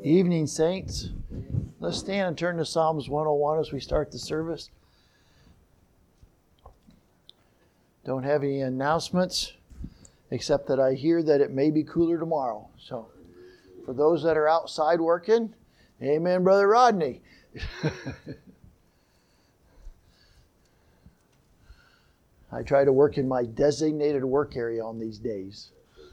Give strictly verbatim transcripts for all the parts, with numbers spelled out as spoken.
Evening, saints. Let's stand and turn to Psalms one oh one as we start the service. Don't have any announcements, except that I hear that it may be cooler tomorrow. So, for those that are outside working, amen, Brother Rodney. I try to work in my designated work area on these days.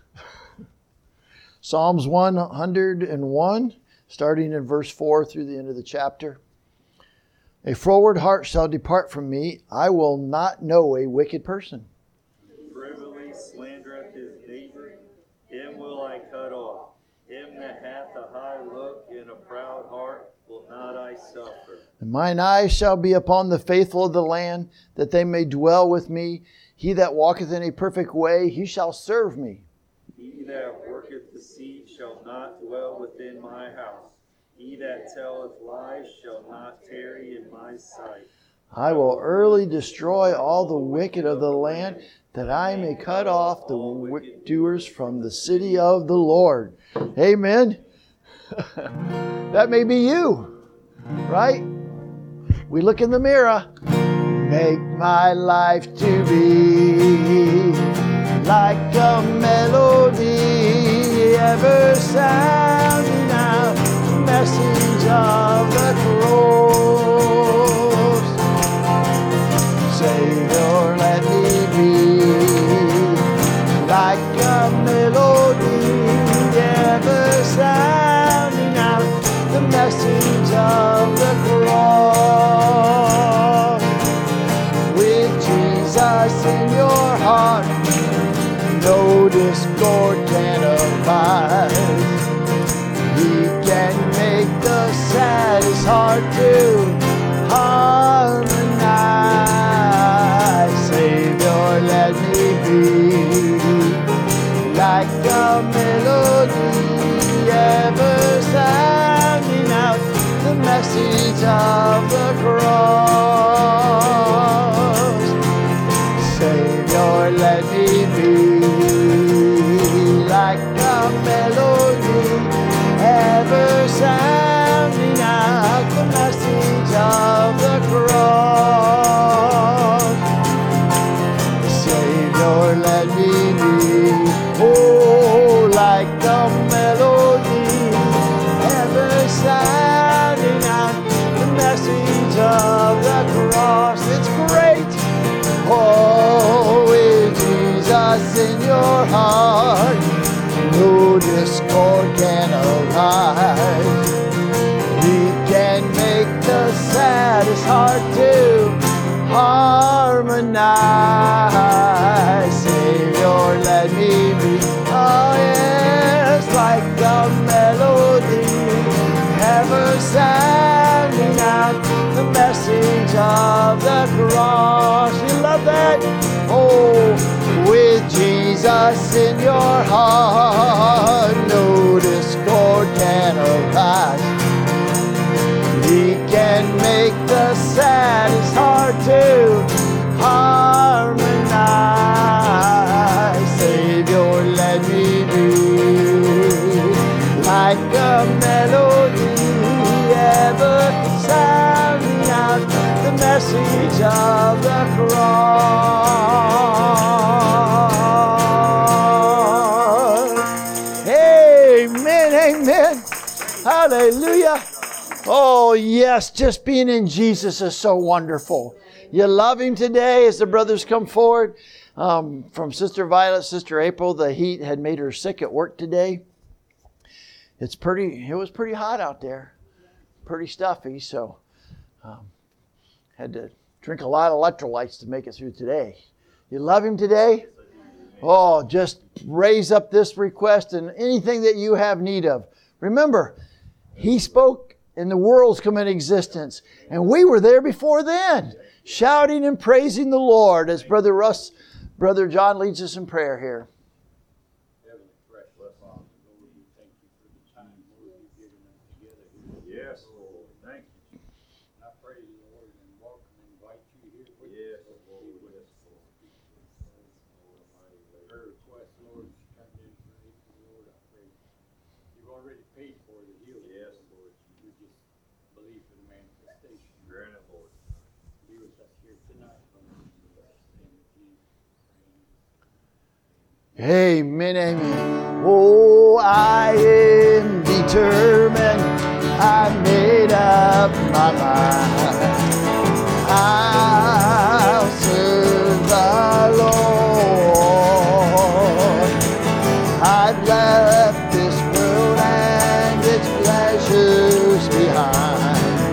Psalms one oh one, starting in verse four through the end of the chapter. A froward heart shall depart from me. I will not know a wicked person. Privily slandereth his neighbor, him will I cut off. Him that hath a high look and a proud heart will not I suffer. And mine eyes shall be upon the faithful of the land, that they may dwell with me. He that walketh in a perfect way, he shall serve me. He that worketh deceit shall not dwell within my house. He that telleth lies shall not tarry in my sight. I will early destroy all the wicked of the land, that I may cut off the doers from the city of the Lord. Amen. That may be you, right? We look in the mirror. Make my life to be like a melody, ever sounding out the message of the cross. Savior, let me be like a melody, ever sounding out the message of the cross. With Jesus in your heart, no discord can abide. He can make the saddest heart to harmonize. Savior, let me be like a melody, ever sounding out the message of the cross. Savior, let me be like a melody, ever sounding out the message of the cross. Savior, let me be, oh, like a melody, ever sounding out the message of the cross. It's great. Oh, with Jesus in your heart, no discord can arise. He can make the saddest heart to harmonize. Savior, let me be, oh yes, like a melody, ever sounding out the message of the cross. You love that? Oh, with Jesus in your heart, no discord can arise. He can make the saddest heart to harmonize. Savior, let me be like a melody, ever sounding out the message of the cross. Amen, amen. Hallelujah. Oh, yes, just being in Jesus is so wonderful. You love Him today as the brothers come forward. Um, from Sister Violet, Sister April, the heat had made her sick at work today. It's pretty, it was pretty hot out there. Pretty stuffy, so um, had to drink a lot of electrolytes to make it through today. You love Him today? Oh, just raise up this request and anything that you have need of. Remember, He spoke and the world's come into existence. And we were there before then, shouting and praising the Lord as Brother Russ, Brother John leads us in prayer here. Yes, Lord. Thank you. I praise the Lord and welcome and invite you here with Yes, us. Lord. Be with us, Lord. Prayer request, Lord, is turned in for April, Lord. I pray you've already paid for the healing. Yes, Amen, amen. Oh, I am determined. I made up my mind. I'll serve the Lord. I've left this world and its pleasures behind.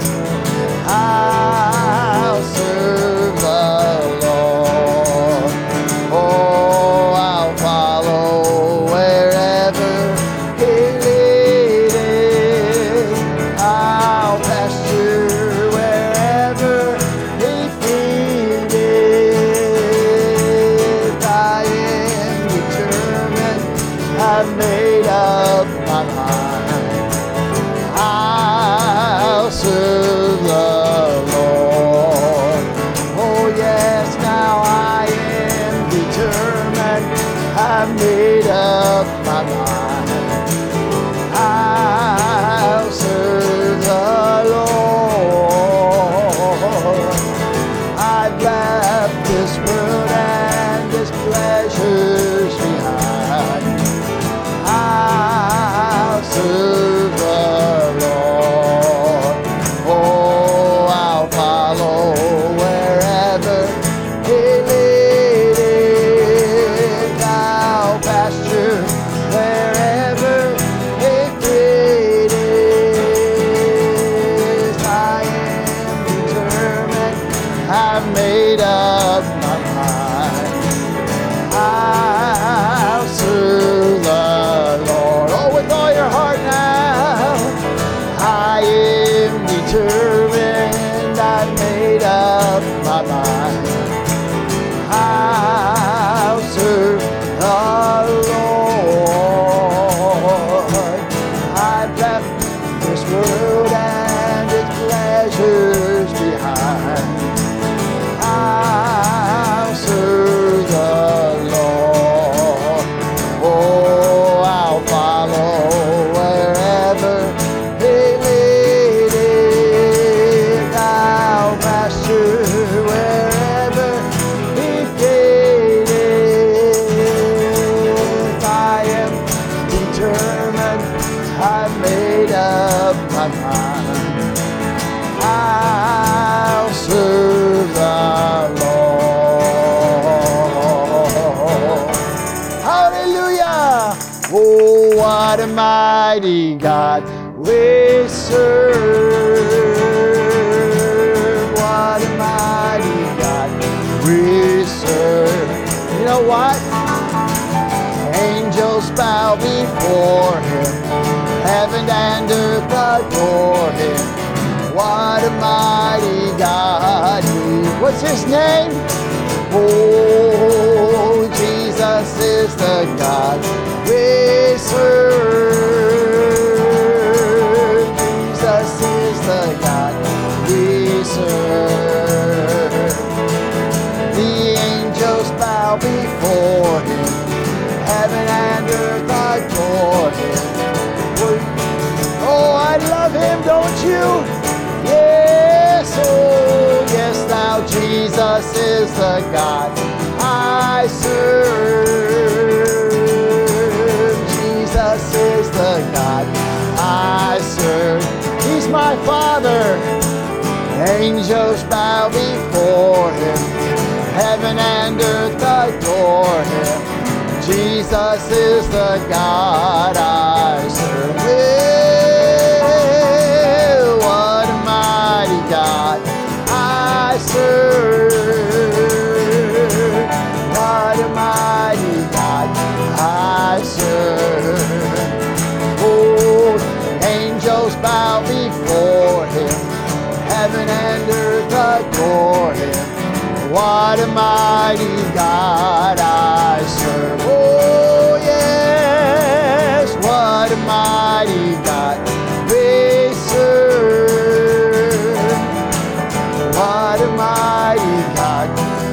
I'll serve the Lord. Oh, I'll follow wherever He leadeth. I'll pasture wherever He feedeth. I am determined. I've made up my mind. I'll serve the Lord. Oh yes, now I am determined. I've made up my mind. I'll serve the Lord. I've left this world and its pleasures behind. I'll serve the Lord. Oh, I'll follow wherever He leadeth. I'll pasture wherever He feedeth. I am determined. I've made up my mind. I'll serve the Lord. Oh, with all your heart now. I am determined. I've made up my mind. I'll serve the Lord. I've left this world and its pleasures behind. I'll serve the Lord. Oh, I'll follow wherever He leadeth. I'll pasture wherever He feedeth. I am determined. I've made up my mind. I'll serve the Lord. Hallelujah! Oh, what a mighty God we serve. What a mighty God we serve. You know what? Angels bow before Him. Heaven and earth adore Him. What a mighty God we. What's His name? Oh, Jesus is the God we serve. Jesus is the God we serve. The angels bow before Him. Heaven and earth adore Him. Oh, I love Him, don't you? Yes, oh, yes, now Jesus is the God I serve. Jesus is the God I serve. He's my Father. Angels bow before Him. Heaven and earth adore Him. Jesus is the God I serve. Well, what a mighty God I serve. What a mighty God I serve. Oh, angels bow before Him. Heaven and earth adore Him. What a mighty God I serve. Oh, yes, what a mighty God we serve. What a mighty God.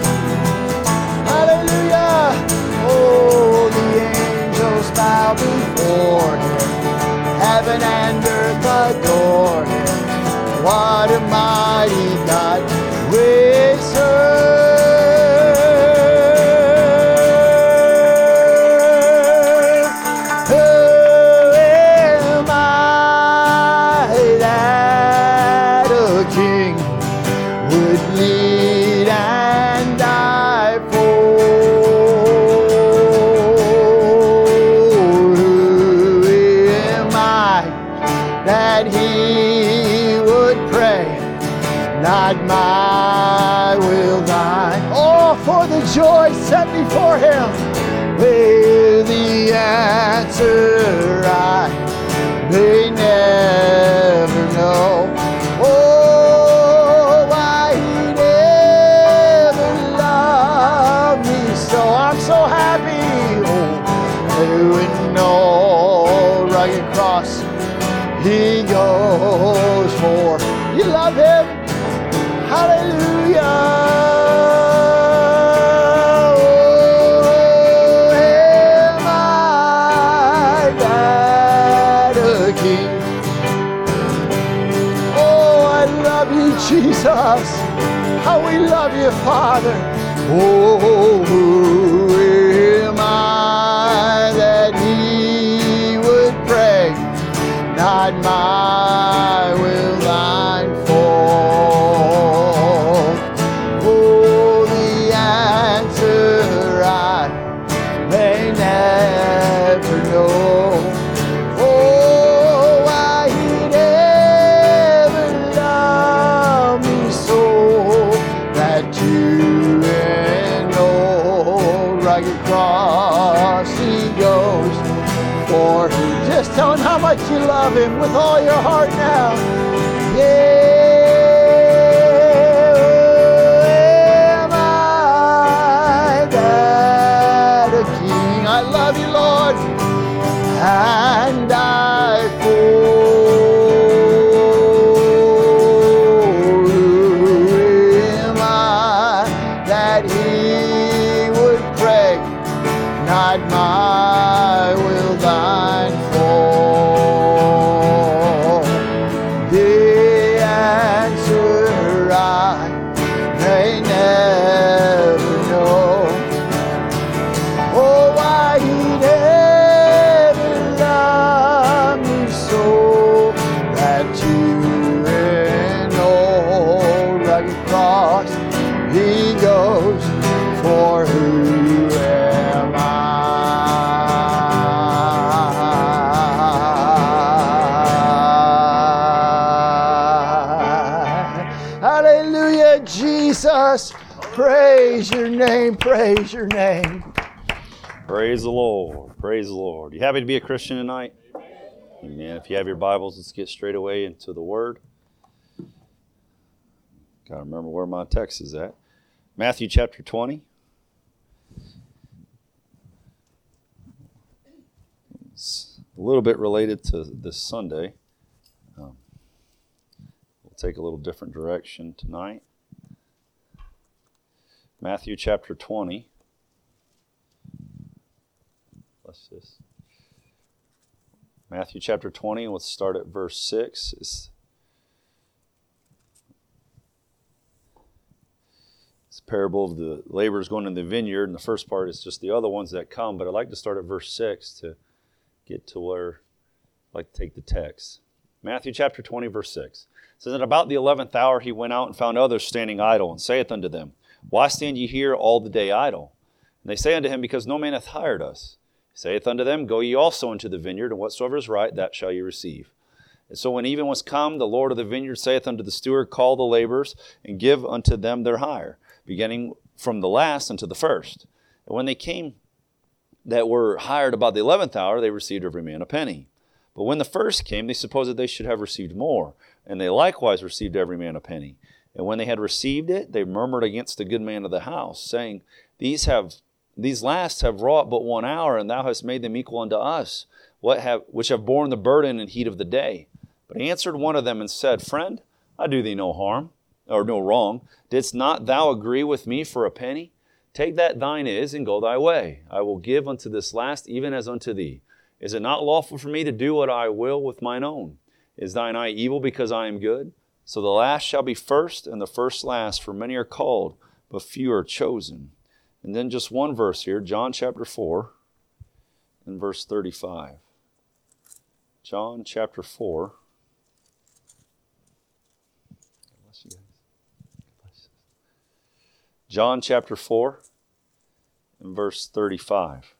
Hallelujah. Oh, the angels bow before Him. Heaven and earth adore Him. What a mighty God we serve. that he would pray, not my will, thine. Oh, for the joy set before him, with the answer I may never know. Oh, why he never loved me so. I'm so happy. Oh, when no rugged cross he goes for. You love him? Hallelujah. Oh, am I that a king? Oh, I love you, Jesus. How we love you, Father. Oh, who am I that he would pray, not my will, thine fall. Oh, the answer I may never know. Oh, why he never loved me so, that you and old rugged cross he goes for. Just tell him how much you love him with all your heart now. Yeah, oh, am I that a king? I love you, Lord, and I fall. Who am I that he would pray, not my will, thine fall. The answer I may never know. Oh, why he never loved me so, that you and old rugged cross he goes for. Who am I? Hallelujah, Jesus. Praise your name. Praise your name. Praise the Lord. Praise the Lord. You happy to be a Christian tonight? Amen. If you have your Bibles, let's get straight away into the Word. Got to remember where my text is at. Matthew chapter twenty. It's a little bit related to this Sunday. Um, we'll take a little different direction tonight. Matthew chapter twenty. Let's just Matthew chapter twenty, let's start at verse six. It's, it's a parable of the laborers going in the vineyard, and the first part is just the other ones that come, but I'd like to start at verse six to get to where I'd like to take the text. Matthew chapter twenty, verse six. It says, "And about the eleventh hour he went out and found others standing idle, and saith unto them, Why stand ye here all the day idle? And they say unto him, Because no man hath hired us. He saith unto them, Go ye also into the vineyard, and whatsoever is right, that shall ye receive. And so when even was come, the Lord of the vineyard saith unto the steward, Call the laborers, and give unto them their hire, beginning from the last unto the first. And when they came that were hired about the eleventh hour, they received every man a penny. But when the first came, they supposed that they should have received more, and they likewise received every man a penny. And when they had received it, they murmured against the good man of the house, saying, These have these last have wrought but one hour, and thou hast made them equal unto us, what have which have borne the burden and heat of the day. But he answered one of them and said, Friend, I do thee no harm, or no wrong. Didst not thou agree with me for a penny? Take that thine is, and go thy way. I will give unto this last even as unto thee. Is it not lawful for me to do what I will with mine own? Is thine eye evil because I am good? So the last shall be first, and the first last, for many are called, but few are chosen." And then just one verse here, John chapter four, and verse thirty-five. John chapter four. John chapter four, and verse thirty-five.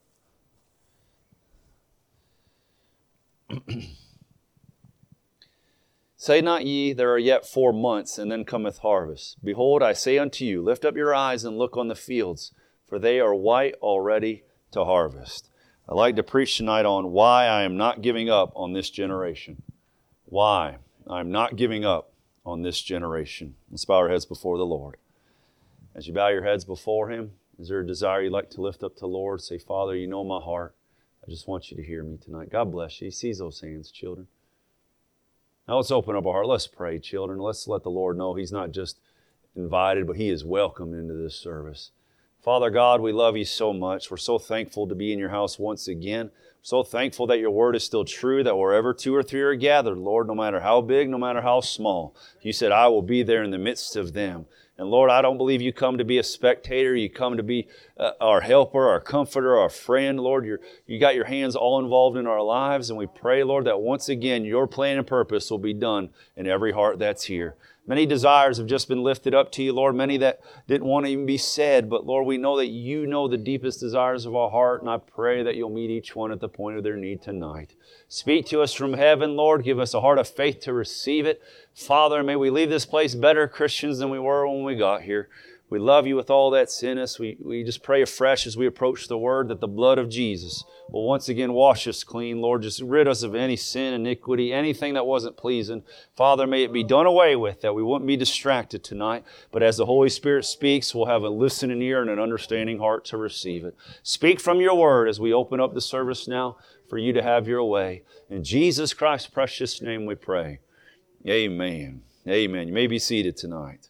Say not ye, there are yet four months, and then cometh harvest. Behold, I say unto you, lift up your eyes and look on the fields, for they are white already to harvest. I'd like to preach tonight on why I am not giving up on this generation. Why I'm not giving up on this generation. Let's bow our heads before the Lord. As you bow your heads before Him, is there a desire you'd like to lift up to the Lord? Say, Father, you know my heart. I just want you to hear me tonight. God bless you. He sees those hands, children. Now let's open up our heart. Let's pray, children. Let's let the Lord know He's not just invited, but He is welcomed into this service. Father God, we love you so much. We're so thankful to be in your house once again. So thankful that your word is still true, that wherever two or three are gathered, Lord, no matter how big, no matter how small, you said, I will be there in the midst of them. And Lord, I don't believe you come to be a spectator. You come to be uh, our helper, our comforter, our friend. Lord, you're, you got your hands all involved in our lives. And we pray, Lord, that once again, your plan and purpose will be done in every heart that's here. Many desires have just been lifted up to you, Lord. Many that didn't want to even be said. But Lord, we know that you know the deepest desires of our heart. And I pray that you'll meet each one at the point of their need tonight. Speak to us from heaven, Lord. Give us a heart of faith to receive it. Father, may we leave this place better Christians than we were when we got here. We love you with all that's in us. We, we just pray afresh as we approach the word that the blood of Jesus will once again wash us clean. Lord, just rid us of any sin, iniquity, anything that wasn't pleasing. Father, may it be done away with, that we wouldn't be distracted tonight. But as the Holy Spirit speaks, we'll have a listening ear and an understanding heart to receive it. Speak from your word as we open up the service now for you to have your way. In Jesus Christ's precious name we pray. Amen. Amen. You may be seated tonight.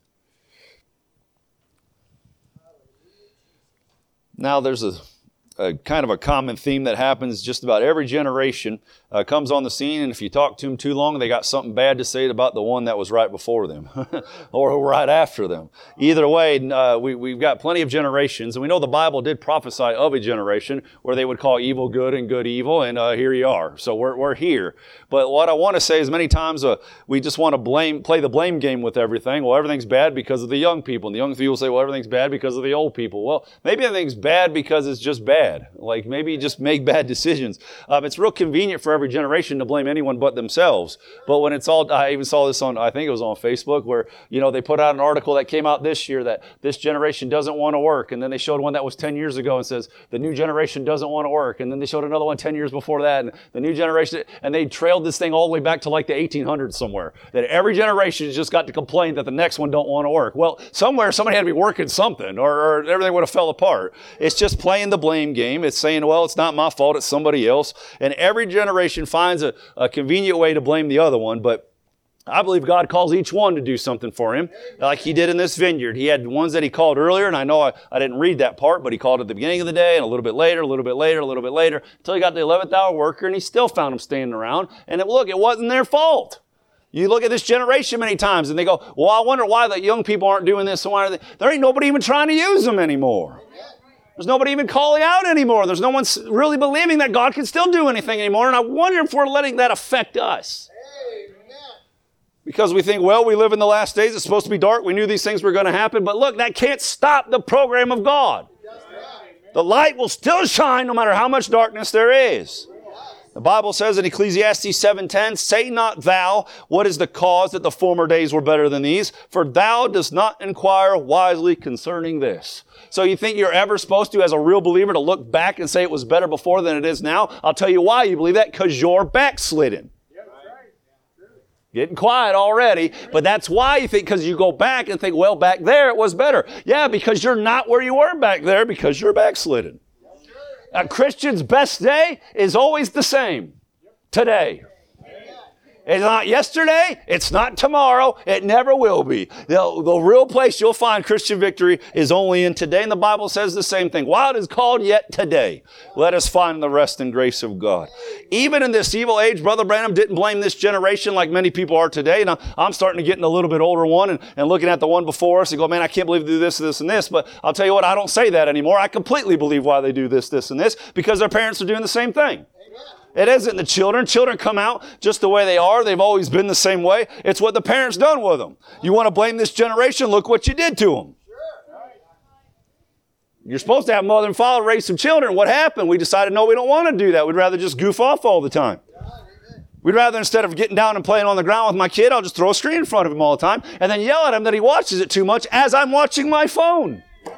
Now there's a, a kind of a common theme that happens just about every generation uh, comes on the scene, and if you talk to them too long, they got something bad to say about the one that was right before them or right after them. Either way, uh, we, we've got plenty of generations, and we know the Bible did prophesy of a generation where they would call evil good and good evil, and uh, here you are. So we're, we're here. But what I want to say is many times uh, we just want to blame, play the blame game with everything. Well, everything's bad because of the young people. And the young people say, well, everything's bad because of the old people. Well, maybe everything's bad because it's just bad. Like maybe you just make bad decisions. Um, it's real convenient for every generation to blame anyone but themselves. But when it's all, I even saw this on, I think it was on Facebook, where, you know, they put out an article that came out this year that this generation doesn't want to work. And then they showed one that was ten years ago and says the new generation doesn't want to work. And then they showed another one ten years before that. And the new generation, and they trailed this thing all the way back to like the eighteen hundreds somewhere. That every generation has just got to complain that the next one don't want to work. Well, somewhere somebody had to be working something or, or everything would have fell apart. It's just playing the blame game. It's saying, well, it's not my fault, it's somebody else. And every generation finds a, a convenient way to blame the other one, but I believe God calls each one to do something for him, like he did in this vineyard. He had ones that he called earlier, and I know I, I didn't read that part, but he called at the beginning of the day, and a little bit later, a little bit later, a little bit later, until he got the eleventh hour worker, and he still found them standing around. And it, look, it wasn't their fault. You look at this generation many times, and they go, well, I wonder why the young people aren't doing this, and why are they? There ain't nobody even trying to use them anymore. There's nobody even calling out anymore. There's no one really believing that God can still do anything anymore, and I wonder if we're letting that affect us. Because we think, well, we live in the last days. It's supposed to be dark. We knew these things were going to happen. But look, that can't stop the program of God. The light will still shine no matter how much darkness there is. The Bible says in Ecclesiastes seven ten, say not thou, what is the cause that the former days were better than these? For thou dost not inquire wisely concerning this. So you think you're ever supposed to, as a real believer, to look back and say it was better before than it is now? I'll tell you why you believe that, because you're backslidden. Getting quiet already, but that's why you think, because you go back and think, well, back there it was better. Yeah, because you're not where you were back there because you're backslidden. A Christian's best day is always the same. Today. It's not yesterday. It's not tomorrow. It never will be. The, the real place you'll find Christian victory is only in today. And the Bible says the same thing. While it is called yet today, let us find the rest and grace of God. Even in this evil age, Brother Branham didn't blame this generation like many people are today. Now, I'm starting to get in a little bit older one and, and looking at the one before us and go, man, I can't believe they do this, this, and this. But I'll tell you what, I don't say that anymore. I completely believe why they do this, this, and this, because their parents are doing the same thing. It isn't the children. Children come out just the way they are. They've always been the same way. It's what the parents done with them. You want to blame this generation? Look what you did to them. You're supposed to have mother and father raise some children. What happened? We decided, no, we don't want to do that. We'd rather just goof off all the time. We'd rather, instead of getting down and playing on the ground with my kid, I'll just throw a screen in front of him all the time and then yell at him that he watches it too much as I'm watching my phone.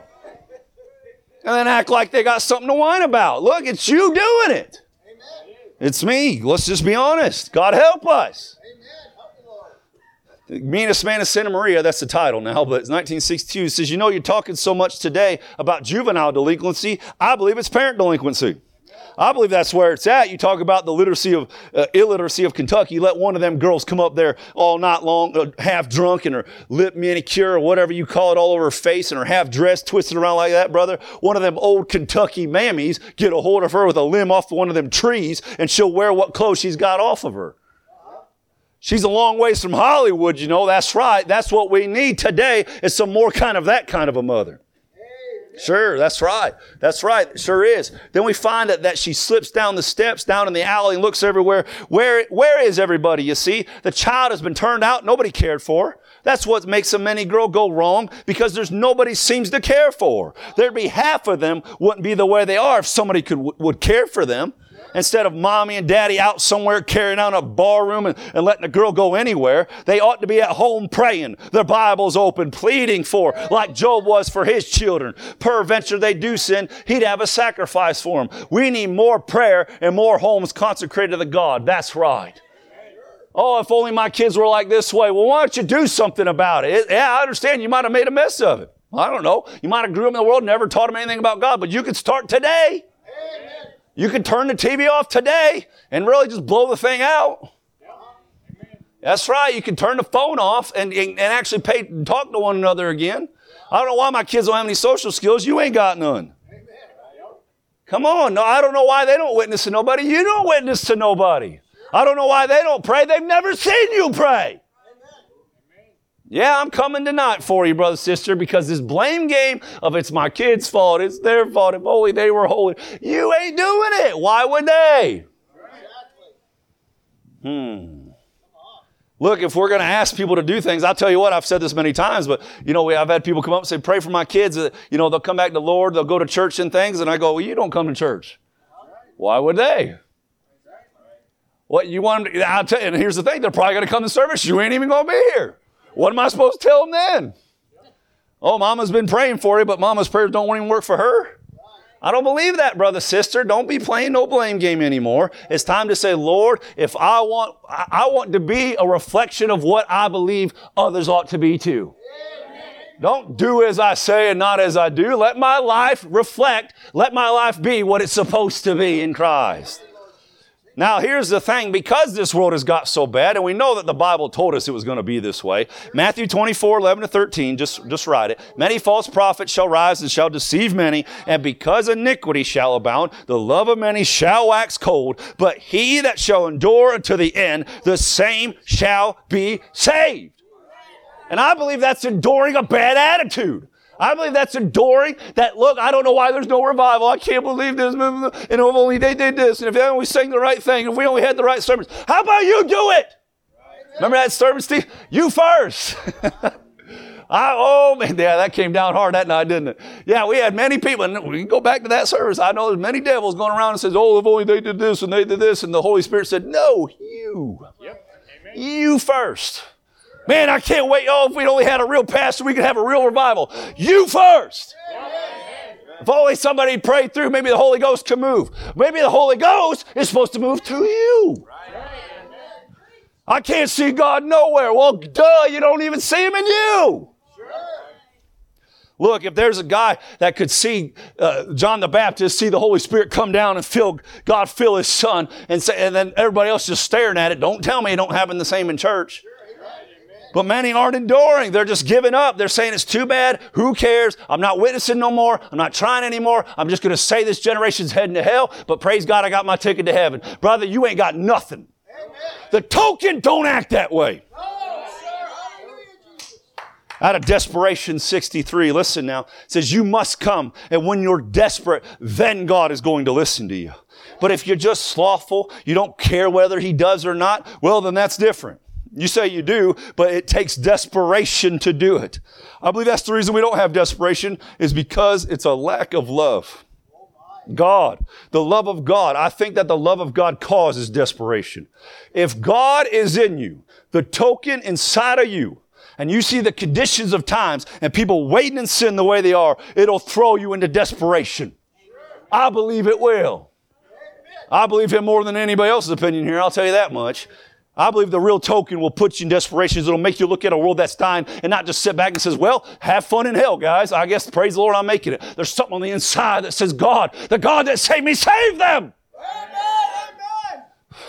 And then act like they got something to whine about. Look, it's you doing it. Amen. It's me. Let's just be honest. God help us. Amen. Help me, Lord. The Meanest Man of Santa Maria, that's the title now, but it's nineteen sixty-two. It says, you know, you're talking so much today about juvenile delinquency. I believe it's parent delinquency. I believe that's where it's at. You talk about the literacy of, uh, illiteracy of Kentucky. You let one of them girls come up there all night long, uh, half drunk and her lip manicure or whatever you call it all over her face and her half dressed twisted around like that, brother. One of them old Kentucky mammies get a hold of her with a limb off of one of them trees and she'll wear what clothes she's got off of her. She's a long ways from Hollywood, you know. That's right. That's what we need today is some more kind of that kind of a mother. Sure, that's right. That's right. Sure is. Then we find that, that she slips down the steps, down in the alley and looks everywhere. Where, where is everybody, you see? The child has been turned out. Nobody cared for her. That's what makes a many girl go wrong because there's nobody seems to care for her. There'd be half of them wouldn't be the way they are if somebody could would care for them. Instead of mommy and daddy out somewhere carrying out a bar room and, and letting a girl go anywhere, they ought to be at home praying, their Bibles open, pleading for, like Job was for his children. Peradventure they do sin, he'd have a sacrifice for them. We need more prayer and more homes consecrated to God. That's right. Oh, if only my kids were like this way. Well, why don't you do something about it? it yeah, I understand you might have made a mess of it. I don't know. You might have grew up in the world and never taught them anything about God, but you could start today. Amen. You can turn the T V off today and really just blow the thing out. That's right. You can turn the phone off and, and, and actually pay and talk to one another again. I don't know why my kids don't have any social skills. You ain't got none. Come on. No, I don't know why they don't witness to nobody. You don't witness to nobody. I don't know why they don't pray. They've never seen you pray. Yeah, I'm coming tonight for you, brother, sister, because this blame game of it's my kids' fault, it's their fault, if only they were holy. You ain't doing it. Why would they? Hmm. Look, if we're going to ask people to do things, I'll tell you what, I've said this many times, but, you know, we, I've had people come up and say, pray for my kids. You know, they'll come back to the Lord, they'll go to church and things, and I go, well, you don't come to church. Why would they? What, you want them to, I'll tell you, and here's the thing, they're probably going to come to service. You ain't even going to be here. What am I supposed to tell them then? Oh, mama's been praying for you, but mama's prayers don't even work for her. I don't believe that, brother, sister. Don't be playing no blame game anymore. It's time to say, Lord, if I want, I want to be a reflection of what I believe others ought to be too. Don't do as I say and not as I do. Let my life reflect, let my life be what it's supposed to be in Christ. Now, here's the thing. Because this world has got so bad, and we know that the Bible told us it was going to be this way. Matthew twenty-four, eleven to thirteen, just, just write it. Many false prophets shall rise and shall deceive many, and because iniquity shall abound, the love of many shall wax cold. But he that shall endure unto the end, the same shall be saved. And I believe that's enduring a bad attitude. I believe that's enduring that, look, I don't know why there's no revival. I can't believe this. And if only they did this. And if they only sang the right thing. If we only had the right sermons. How about you do it? Remember that sermon, Steve? You first. I, oh, man, yeah, that came down hard that night, didn't it? Yeah, we had many people. And we can go back to that service. I know there's many devils going around and says, oh, if only they did this and they did this. And the Holy Spirit said, no, you. Yep. You first. Man, I can't wait. Oh, if we only had a real pastor, we could have a real revival. You first. If only somebody prayed through, maybe the Holy Ghost can move. Maybe the Holy Ghost is supposed to move to you. I can't see God nowhere. Well, duh, you don't even see him in you. Look, if there's a guy that could see uh, John the Baptist, see the Holy Spirit come down and fill God fill his son, and, say, and then everybody else just staring at it, don't tell me it don't happen the same in church. But many aren't enduring. They're just giving up. They're saying it's too bad. Who cares? I'm not witnessing no more. I'm not trying anymore. I'm just going to say this generation's heading to hell. But praise God, I got my ticket to heaven. Brother, you ain't got nothing. Amen. The token don't act that way. No, out of Desperation sixty-three, listen now. It says you must come. And when you're desperate, then God is going to listen to you. But if you're just slothful, you don't care whether he does or not, well, then that's different. You say you do, but it takes desperation to do it. I believe that's the reason we don't have desperation is because it's a lack of love. God. The love of God. I think that the love of God causes desperation. If God is in you, the token inside of you, and you see the conditions of times and people waiting in sin the way they are, it'll throw you into desperation. I believe it will. I believe it more than anybody else's opinion here. I'll tell you that much. I believe the real token will put you in desperation. It'll make you look at a world that's dying and not just sit back and says, well, have fun in hell, guys. I guess, praise the Lord, I'm making it. There's something on the inside that says, God, the God that saved me, save them. Amen.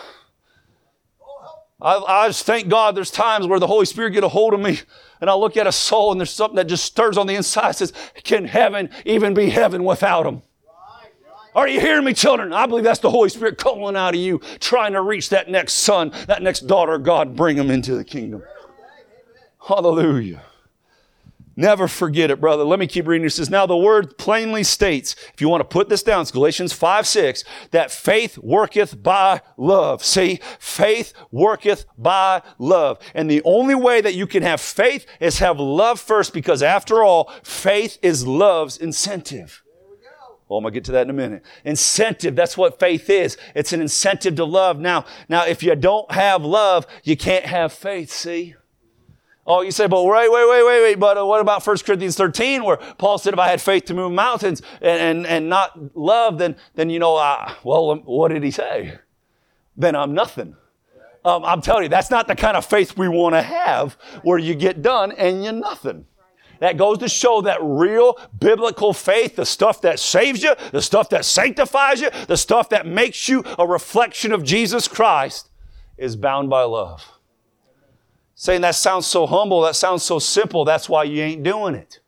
I, I just thank God there's times where the Holy Spirit get a hold of me and I look at a soul and there's something that just stirs on the inside that says, can heaven even be heaven without him? Are you hearing me, children? I believe that's the Holy Spirit calling out of you, trying to reach that next son, that next daughter of God, bring them into the kingdom. Hallelujah. Never forget it, brother. Let me keep reading. It says, now the word plainly states, if you want to put this down, it's Galatians five six, that faith worketh by love. See, faith worketh by love. And the only way that you can have faith is have love first, because after all, faith is love's incentive. Oh, I'm going to get to that in a minute. Incentive, that's what faith is. It's an incentive to love. Now, now, if you don't have love, you can't have faith, see? Oh, you say, but wait, wait, wait, wait, wait, but uh, what about First Corinthians thirteen, where Paul said if I had faith to move mountains and, and, and not love, then, then you know, uh, well, um, what did he say? Then I'm nothing. Um, I'm telling you, that's not the kind of faith we want to have, where you get done and you're nothing. That goes to show that real biblical faith, the stuff that saves you, the stuff that sanctifies you, the stuff that makes you a reflection of Jesus Christ, is bound by love. Saying that sounds so humble, that sounds so simple, that's why you ain't doing it.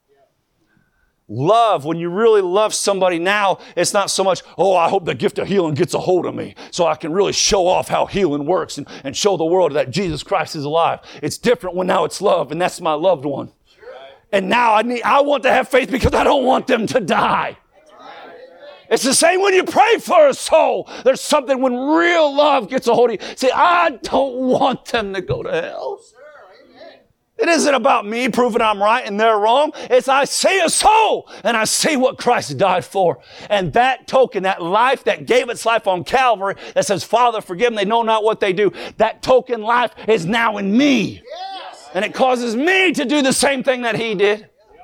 Love, when you really love somebody now, it's not so much, oh, I hope the gift of healing gets a hold of me so I can really show off how healing works and, and show the world that Jesus Christ is alive. It's different when now it's love, and that's my loved one. And now I need, I want to have faith because I don't want them to die. It's the same when you pray for a soul. There's something when real love gets a hold of you. Say, I don't want them to go to hell. It isn't about me proving I'm right and they're wrong. It's I see a soul and I see what Christ died for. And that token, that life that gave its life on Calvary that says, Father, forgive them, they know not what they do. That token life is now in me. And it causes me to do the same thing that he did.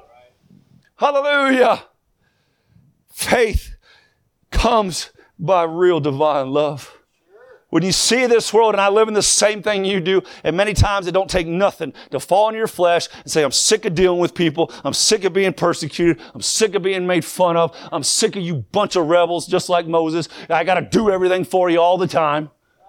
Hallelujah. Faith comes by real divine love. When you see this world, and I live in the same thing you do, and many times it don't take nothing to fall in your flesh and say, I'm sick of dealing with people. I'm sick of being persecuted. I'm sick of being made fun of. I'm sick of you bunch of rebels just like Moses. I got to do everything for you all the time.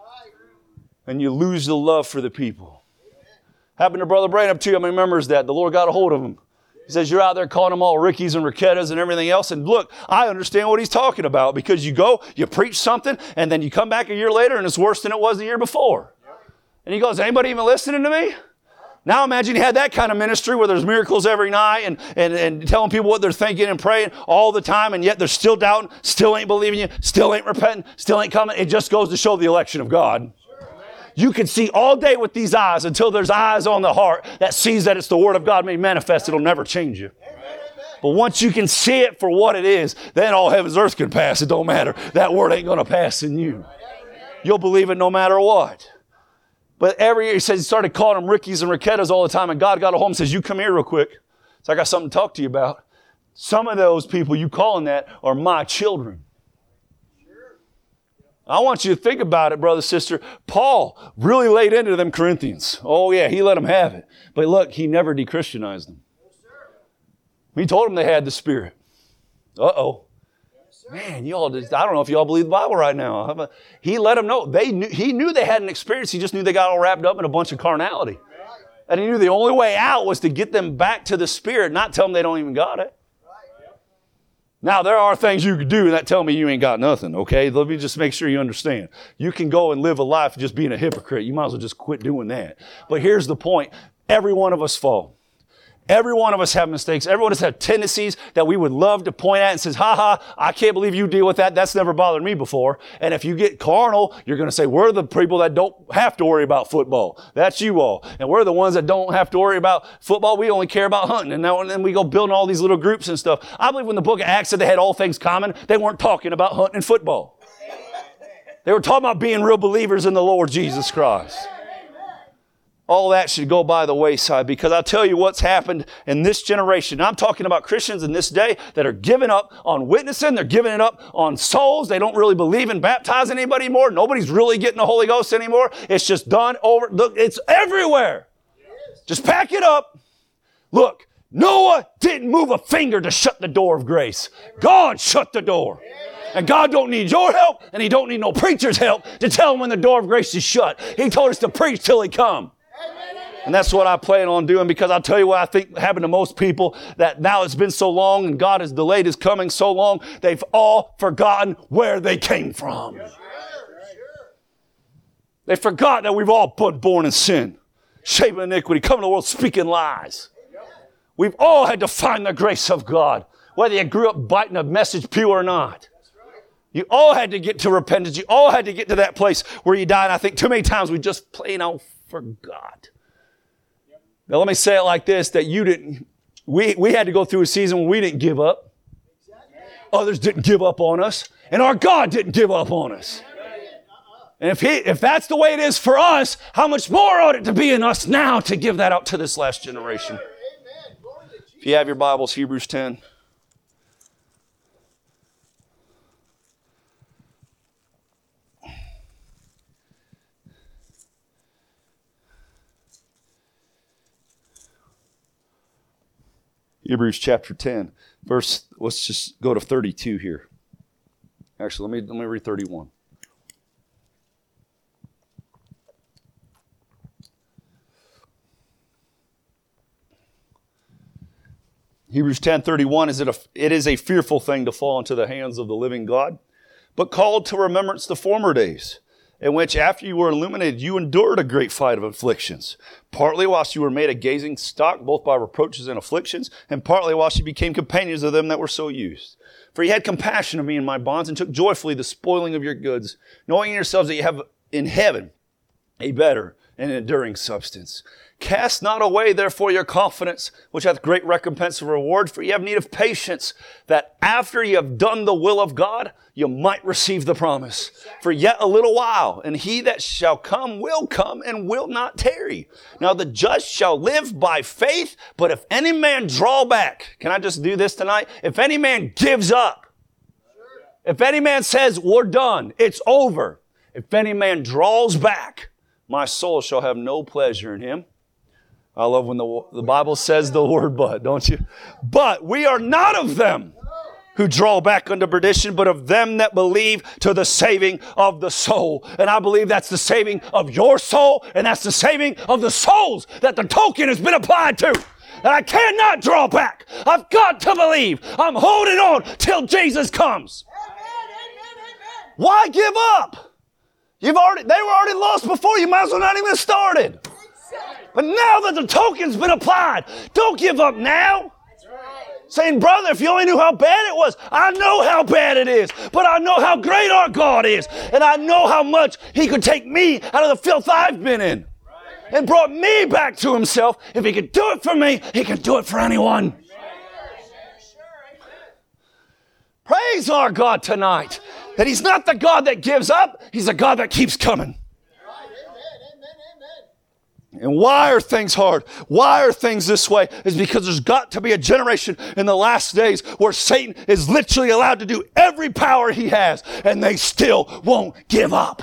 And you lose the love for the people. Happened to Brother Branham too. I mean, remembers that. The Lord got a hold of him. He says, you're out there calling them all Rickies and Rickettas and everything else. And look, I understand what he's talking about, because you go, you preach something, and then you come back a year later and it's worse than it was the year before. And he goes, anybody even listening to me? Now imagine he had that kind of ministry where there's miracles every night and, and, and telling people what they're thinking and praying all the time, and yet they're still doubting, still ain't believing you, still ain't repenting, still ain't coming. It just goes to show the election of God. You can see all day with these eyes until there's eyes on the heart that sees that it's the Word of God made manifest. It'll never change you. But once you can see it for what it is, then all heaven's earth can pass. It don't matter. That Word ain't going to pass in you. You'll believe it no matter what. But every year, he says he started calling them Rickies and Rickettas all the time, and God got a hold and says, you come here real quick. So I got something to talk to you about. Some of those people you calling that are my children. I want you to think about it, brother, sister. Paul really laid into them Corinthians. Oh, yeah, he let them have it. But look, he never de-Christianized them. He told them they had the Spirit. Uh-oh. Man, y'all, just, I don't know if y'all believe the Bible right now. He let them know. They knew, he knew they had an experience. He just knew they got all wrapped up in a bunch of carnality. And he knew the only way out was to get them back to the Spirit, not tell them they don't even got it. Now, there are things you can do that tell me you ain't got nothing, okay? Let me just make sure you understand. You can go and live a life just being a hypocrite. You might as well just quit doing that. But here's the point. Every one of us fall. Every one of us have mistakes. Everyone has had tendencies that we would love to point at and says, ha ha, I can't believe you deal with that. That's never bothered me before. And if you get carnal, you're going to say, we're the people that don't have to worry about football. That's you all. And we're the ones that don't have to worry about football. We only care about hunting. And now and then we go building all these little groups and stuff. I believe when the book of Acts said they had all things common, they weren't talking about hunting and football. They were talking about being real believers in the Lord Jesus Christ. All that should go by the wayside, because I'll tell you what's happened in this generation. I'm talking about Christians in this day that are giving up on witnessing. They're giving it up on souls. They don't really believe in baptizing anybody anymore. Nobody's really getting the Holy Ghost anymore. It's just done over. Look, it's everywhere. Just pack it up. Look, Noah didn't move a finger to shut the door of grace. God shut the door. And God don't need your help, and He don't need no preacher's help to tell him when the door of grace is shut. He told us to preach till He come. And that's what I plan on doing, because I'll tell you what I think happened to most people, that now it's been so long and God has delayed His coming so long, they've all forgotten where they came from. They forgot that we've all been born in sin, shaping iniquity, coming to the world speaking lies. We've all had to find the grace of God, whether you grew up biting a message pew or not. You all had to get to repentance. You all had to get to that place where you died. And I think too many times we just plain out forgot. Now let me say it like this, that you didn't, we, we had to go through a season when we didn't give up. Others didn't give up on us. And our God didn't give up on us. And if he, if that's the way it is for us, how much more ought it to be in us now to give that out to this last generation? If you have your Bibles, Hebrews ten. Hebrews chapter ten, verse, let's just go to thirty-two here. Actually, let me, let me read thirty-one. Hebrews ten thirty-one, is it, a, it is a fearful thing to fall into the hands of the living God, but called to remembrance the former days, in which after you were illuminated, you endured a great fight of afflictions, partly whilst you were made a gazing stock, both by reproaches and afflictions, and partly whilst you became companions of them that were so used. For you had compassion of me in my bonds, and took joyfully the spoiling of your goods, knowing in yourselves that you have in heaven a better and enduring substance. Cast not away, therefore, your confidence, which hath great recompense of reward, for ye have need of patience, that after ye have done the will of God, you might receive the promise. For yet a little while, and he that shall come will come, and will not tarry. Now the just shall live by faith, but if any man draw back, can I just do this tonight? If any man gives up, if any man says, we're done, it's over. If any man draws back, my soul shall have no pleasure in him. I love when the, the Bible says the word but, don't you? But we are not of them who draw back unto perdition, but of them that believe to the saving of the soul. And I believe that's the saving of your soul, and that's the saving of the souls that the token has been applied to. And I cannot draw back. I've got to believe. I'm holding on till Jesus comes. Why give up? You've already, they were already lost before. You might as well not even have started. But now that the token's been applied, don't give up now. Saying, brother, if you only knew how bad it was. I know how bad it is, but I know how great our God is. And I know how much He could take me out of the filth I've been in and brought me back to Himself. If He could do it for me, He can do it for anyone. Praise our God tonight, that He's not the God that gives up. He's the God that keeps coming. And why are things hard? Why are things this way? Is because there's got to be a generation in the last days where Satan is literally allowed to do every power he has, and they still won't give up.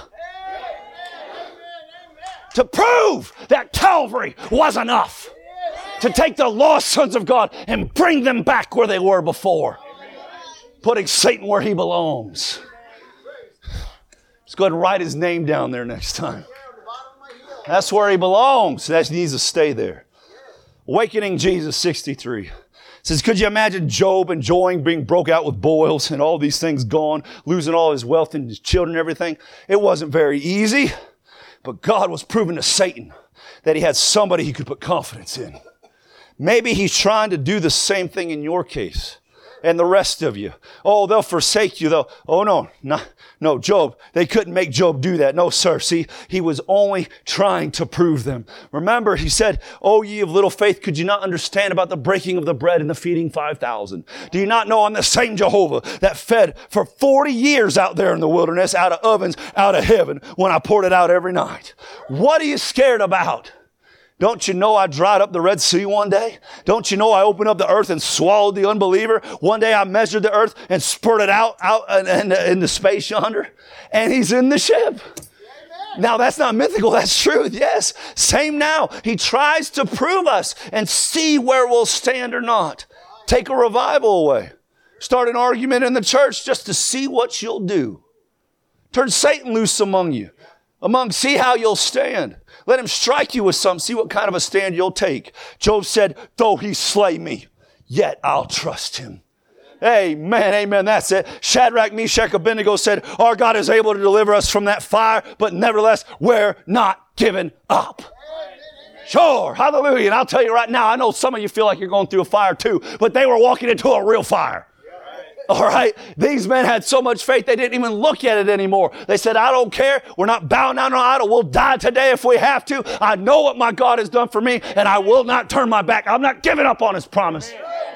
To prove that Calvary was enough. To take the lost sons of God and bring them back where they were before. Putting Satan where he belongs. Let's go ahead and write his name down there next time. That's where he belongs. That needs to stay there. Awakening Jesus sixty-three. It says, could you imagine Job enjoying being broke out with boils and all these things gone, losing all his wealth and his children and everything? It wasn't very easy, but God was proving to Satan that he had somebody he could put confidence in. Maybe he's trying to do the same thing in your case and the rest of you. Oh, they'll forsake you though. Oh no, no, no, Job, they couldn't make Job do that. No, sir. See, he was only trying to prove them. Remember, he said, oh, ye of little faith, could you not understand about the breaking of the bread and the feeding five thousand? Do you not know I'm the same Jehovah that fed for forty years out there in the wilderness, out of ovens, out of heaven, when I poured it out every night? What are you scared about? Don't you know I dried up the Red Sea one day? Don't you know I opened up the earth and swallowed the unbeliever? One day I measured the earth and spurted out, out in, in, in the space yonder. And he's in the ship. Now that's not mythical, that's truth, yes. Same now. He tries to prove us and see where we'll stand or not. Take a revival away. Start an argument in the church just to see what you'll do. Turn Satan loose among you. Among, see how you'll stand. Let him strike you with something. See what kind of a stand you'll take. Job said, though he slay me, yet I'll trust him. Amen, amen. That's it. Shadrach, Meshach, Abednego said, our God is able to deliver us from that fire, but nevertheless, we're not giving up. Sure, hallelujah. And I'll tell you right now, I know some of you feel like you're going through a fire too, but they were walking into a real fire. All right. These men had so much faith, they didn't even look at it anymore. They said, I don't care. We're not bowing down on an idol. We'll die today if we have to. I know what my God has done for me, and I will not turn my back. I'm not giving up on his promise.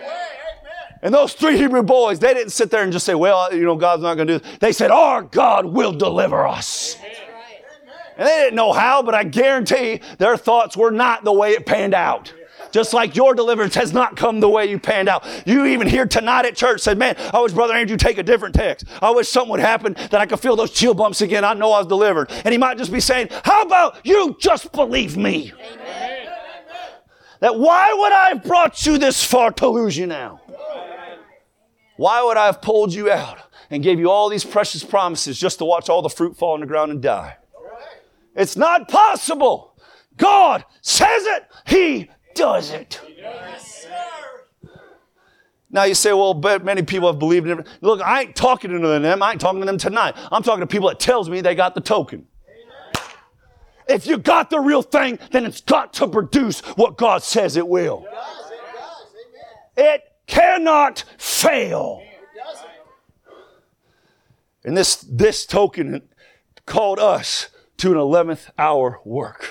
And those three Hebrew boys, they didn't sit there and just say, well, you know, God's not going to do this. They said, our God will deliver us. And they didn't know how, but I guarantee their thoughts were not the way it panned out. Just like your deliverance has not come the way you panned out. You even here tonight at church said, man, I wish Brother Andrew take a different text. I wish something would happen that I could feel those chill bumps again. I know I was delivered. And he might just be saying, how about you just believe me? Amen. That why would I have brought you this far to lose you now? Why would I have pulled you out and gave you all these precious promises just to watch all the fruit fall on the ground and die? It's not possible. God says it. He does it. Yes, sir. Now you say, well, but many people have believed in it. Look, I ain't talking to them. I ain't talking to them tonight. I'm talking to people that tells me they got the token. Amen. If you got the real thing, then it's got to produce what God says it will. It does. It does. Amen. It cannot fail. It doesn't. And this, this token called us to an eleventh hour work.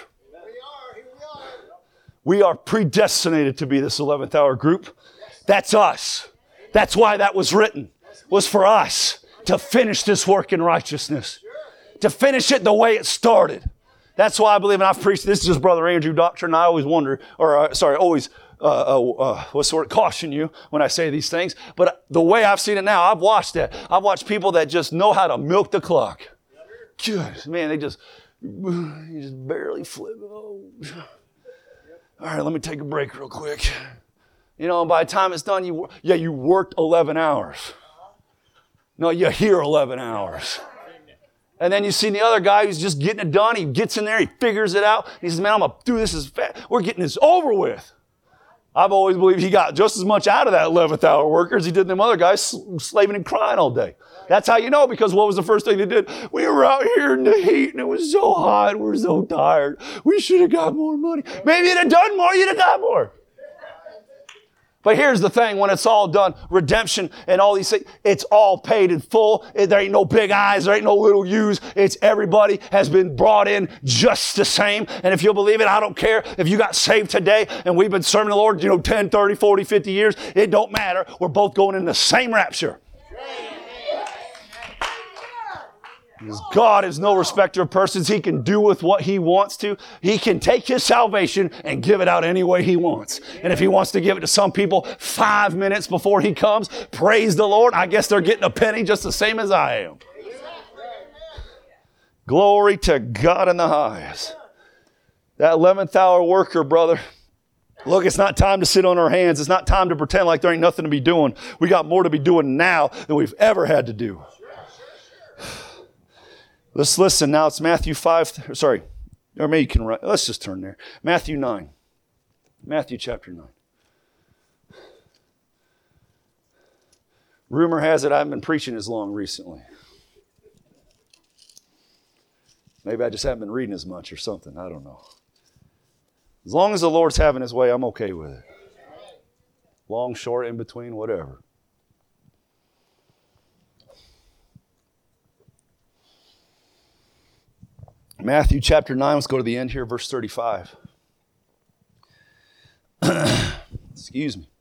We are predestinated to be this eleventh hour group. That's us. That's why that was written. Was for us to finish this work in righteousness. To finish it the way it started. That's why I believe, and I've preached, this is just Brother Andrew doctrine. I always wonder, or uh, sorry, always, uh, uh, uh, what's the word, caution you when I say these things. But the way I've seen it now, I've watched that. I've watched people that just know how to milk the clock. Good, man, they just, you just barely flip. Oh. All right, let me take a break real quick. You know, by the time it's done, you yeah, you worked eleven hours. No, you're here eleven hours. And then you see the other guy who's just getting it done. He gets in there, he figures it out. He says, man, I'm going to do this as fast. We're getting this over with. I've always believed he got just as much out of that eleventh hour worker as he did them other guys slaving and crying all day. That's how you know, because what was the first thing they did? We were out here in the heat and it was so hot and we're so tired. We should have got more money. Maybe you'd have done more, you'd have got more. But here's the thing, when it's all done, redemption and all these things, it's all paid in full. There ain't no big I's, there ain't no little U's. It's everybody has been brought in just the same. And if you'll believe it, I don't care if you got saved today and we've been serving the Lord, you know, ten, thirty, forty, fifty years. It don't matter. We're both going in the same rapture. Because God is no respecter of persons. He can do with what He wants to. He can take His salvation and give it out any way He wants. And if He wants to give it to some people five minutes before He comes, praise the Lord. I guess they're getting a penny just the same as I am. Glory to God in the highest. That eleventh hour worker, brother. Look, it's not time to sit on our hands. It's not time to pretend like there ain't nothing to be doing. We got more to be doing now than we've ever had to do. Let's listen now. It's Matthew five. Sorry. Or maybe you can write. Let's just turn there. Matthew nine. Matthew chapter nine. Rumor has it I haven't been preaching as long recently. Maybe I just haven't been reading as much or something. I don't know. As long as the Lord's having His way, I'm okay with it. long, short, in between, whatever. Matthew chapter nine, let's go to the end here, verse thirty-five. Excuse me.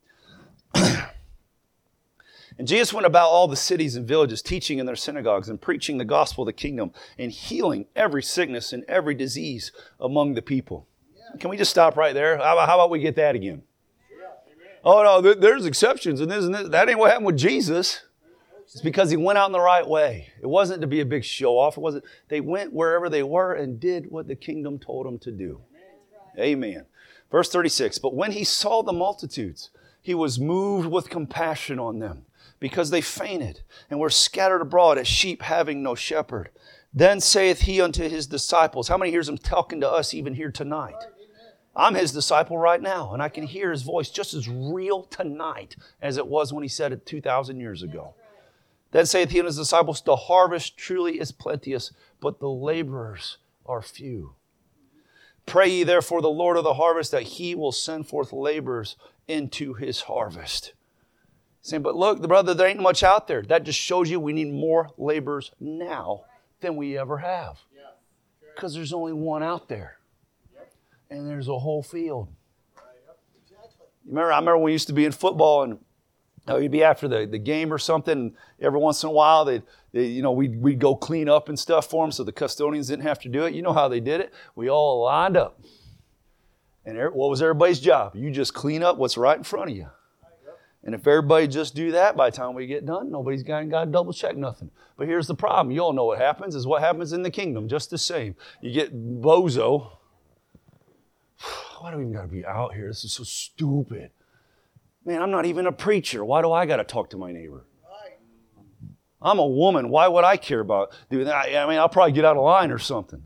And Jesus went about all the cities and villages, teaching in their synagogues and preaching the gospel of the kingdom and healing every sickness and every disease among the people. Yeah. Can we just stop right there? How about, how about we get that again? Yeah. Oh, no, th- there's exceptions. And this and this. That ain't what happened with Jesus. It's because he went out in the right way. It wasn't to be a big show off. It wasn't. They went wherever they were and did what the kingdom told them to do. Amen. Amen. Verse thirty-six, but when he saw the multitudes, he was moved with compassion on them, because they fainted and were scattered abroad as sheep having no shepherd. Then saith he unto his disciples, how many hears him talking to us even here tonight? I'm his disciple right now, and I can hear his voice just as real tonight as it was when he said it two thousand years ago. Then saith he unto his disciples, the harvest truly is plenteous, but the laborers are few. Pray ye therefore the Lord of the harvest that he will send forth laborers into his harvest. Saying, but look, the brother, there ain't much out there. That just shows you we need more laborers now than we ever have. Because there's only one out there. And there's a whole field. You remember, I remember when we used to be in football, and uh, we'd be after the, the game or something, and every once in a while, they'd, they, you know, we'd, we'd go clean up and stuff for them so the custodians didn't have to do it. You know how they did it? We all lined up. And there, what was everybody's job? You just clean up what's right in front of you. And if everybody just do that, by the time we get done, nobody's got to double check nothing. But here's the problem. You all know what happens is what happens in the kingdom, just the same. You get bozo. Why do we even got to be out here? This is so stupid. Man, I'm not even a preacher. Why do I got to talk to my neighbor? I'm a woman. Why would I care about doing that? I mean, I'll probably get out of line or something.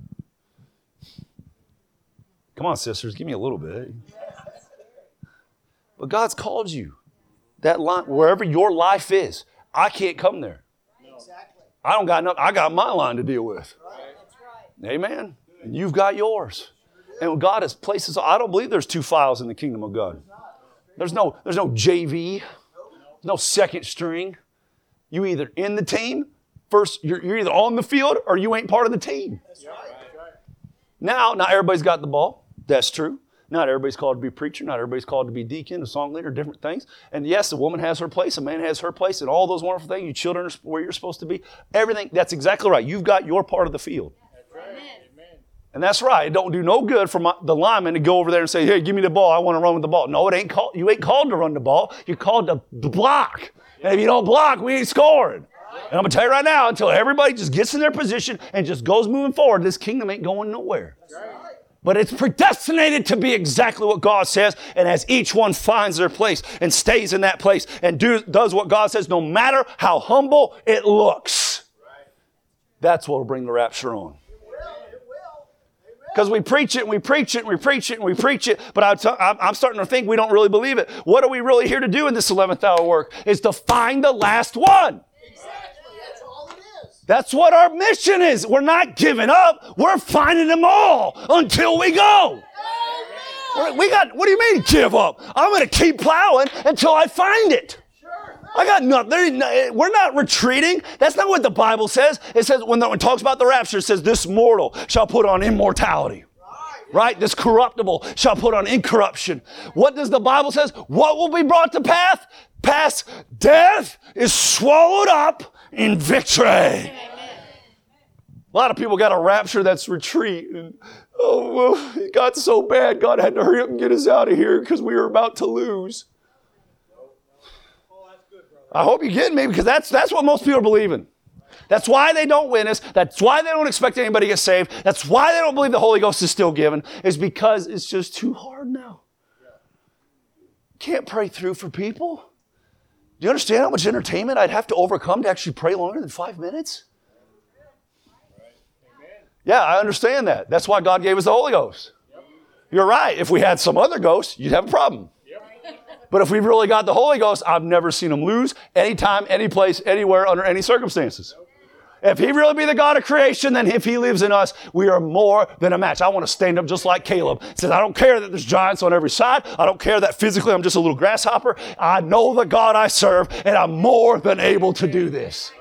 Come on, sisters, give me a little bit. But God's called you. That line, wherever your life is, I can't come there. No. Exactly. I don't got nothing. I got my line to deal with. Right. That's right. Amen. And you've got yours. And God has placed us. I don't believe there's two files in the kingdom of God. There's no, there's no J V. There's no second string. You either in the team, first you're, you're either on the field or you ain't part of the team. That's right. Now, not everybody's got the ball. That's true. Not everybody's called to be a preacher. Not everybody's called to be deacon, a song leader, different things. And yes, a woman has her place, a man has her place, and all those wonderful things. You children are where you're supposed to be. Everything, that's exactly right. You've got your part of the field. That's right. Amen. And that's right. It don't do no good for my, the lineman to go over there and say, hey, give me the ball. I want to run with the ball. No, it ain't called. You ain't called to run the ball. You're called to block. And if you don't block, we ain't scoring. And I'm going to tell you right now, until everybody just gets in their position and just goes moving forward, this kingdom ain't going nowhere. That's right. But it's predestinated to be exactly what God says. And as each one finds their place and stays in that place and do, does what God says, no matter how humble it looks, that's what will bring the rapture on. Because we preach it and we preach it and we preach it and we preach it. But I t- I'm starting to think we don't really believe it. What are we really here to do in this eleventh hour work? Is to find the last one. That's what our mission is. We're not giving up. We're finding them all until we go. Amen. We got, what do you mean give up? I'm going to keep plowing until I find it. I got nothing. We're not retreating. That's not what the Bible says. It says, when it talks about the rapture, it says, this mortal shall put on immortality. Right? This corruptible shall put on incorruption. What does the Bible says? What will be brought to pass? Pass. Death is swallowed up in victory. Amen. A lot of people got a rapture that's retreat. And, oh, well, it got so bad, God had to hurry up and get us out of here because we were about to lose. I hope you're getting me, because that's, that's what most people are believing. That's why they don't witness. That's why they don't expect anybody to get saved. That's why they don't believe the Holy Ghost is still given, is because it's just too hard now. Can't pray through for people. Do you understand how much entertainment I'd have to overcome to actually pray longer than five minutes? Yeah, I understand that. That's why God gave us the Holy Ghost. You're right. If we had some other ghost, you'd have a problem. But if we've really got the Holy Ghost, I've never seen them lose anytime, any place, anywhere, under any circumstances. If he really be the God of creation, then if he lives in us, we are more than a match. I want to stand up just like Caleb. He says, I don't care that there's giants on every side. I don't care that physically I'm just a little grasshopper. I know the God I serve, and I'm more than able to do this.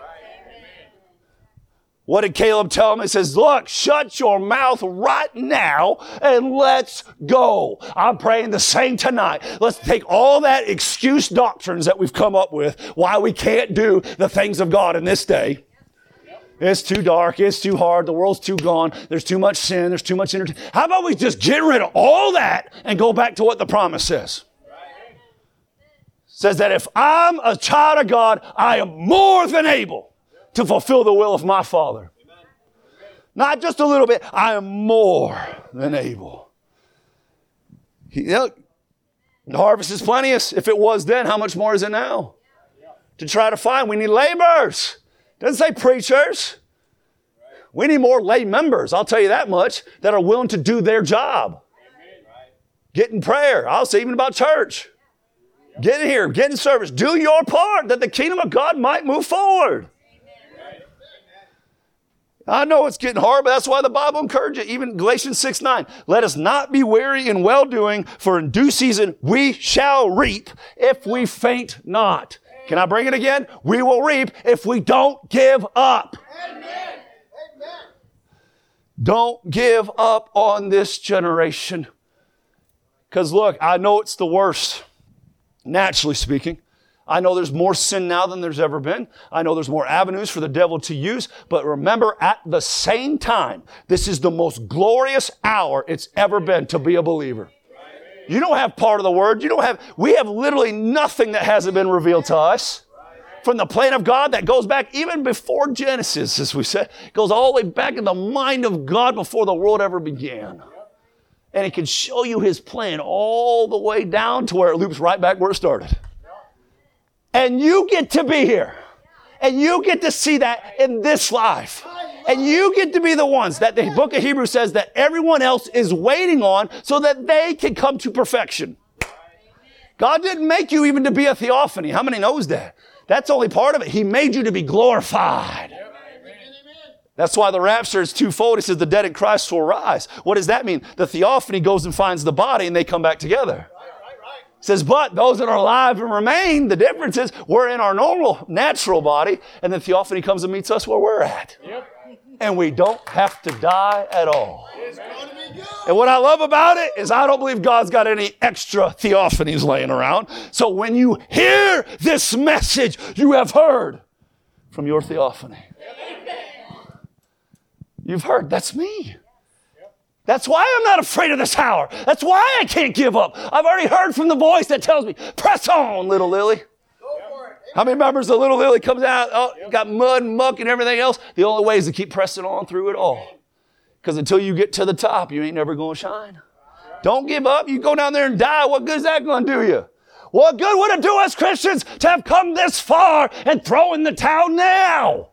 What did Caleb tell him? He says, look, shut your mouth right now and let's go. I'm praying the same tonight. Let's take all that excuse doctrines that we've come up with why we can't do the things of God in this day. It's too dark. It's too hard. The world's too gone. There's too much sin. There's too much entertainment. How about we just get rid of all that and go back to what the promise says? It says that if I'm a child of God, I am more than able to fulfill the will of my Father. Not just a little bit. I am more than able. He, you know, the harvest is plenteous. If it was then, how much more is it now? To try to find, we need laborers. It doesn't say preachers. We need more lay members, I'll tell you that much, that are willing to do their job. Get in prayer. I'll say even about church. Get in here. Get in service. Do your part that the kingdom of God might move forward. I know it's getting hard, but that's why the Bible encourages it. Even Galatians six nine. Let us not be weary in well-doing, for in due season we shall reap if we faint not. Can I bring it again? We will reap if we don't give up. Amen. Amen. Don't give up on this generation. Because look, I know it's the worst, naturally speaking. I know there's more sin now than there's ever been. I know there's more avenues for the devil to use. But remember, at the same time, this is the most glorious hour it's ever been to be a believer. You don't have part of the word. You don't have, we have literally nothing that hasn't been revealed to us. From the plan of God that goes back even before Genesis, as we said, goes all the way back in the mind of God before the world ever began. And it can show you his plan all the way down to where it loops right back where it started. And you get to be here. And you get to see that in this life. And you get to be the ones that the book of Hebrews says that everyone else is waiting on so that they can come to perfection. God didn't make you even to be a theophany. How many knows that? That's only part of it. He made you to be glorified. That's why the rapture is twofold. It says the dead in Christ will rise. What does that mean? The theophany goes and finds the body and they come back together. It says, but those that are alive and remain, the difference is we're in our normal, natural body, and the theophany comes and meets us where we're at. Yep. And we don't have to die at all. And what I love about it is I don't believe God's got any extra theophanies laying around. So when you hear this message, you have heard from your theophany. You've heard, that's me. That's why I'm not afraid of this hour. That's why I can't give up. I've already heard from the voice that tells me, press on, little Lily. Go for it. How many members the little Lily comes out, oh, got mud and muck and everything else? The only way is to keep pressing on through it all. Because until you get to the top, you ain't never going to shine. Don't give up. You go down there and die. What good is that going to do you? What good would it do us Christians to have come this far and throw in the towel now?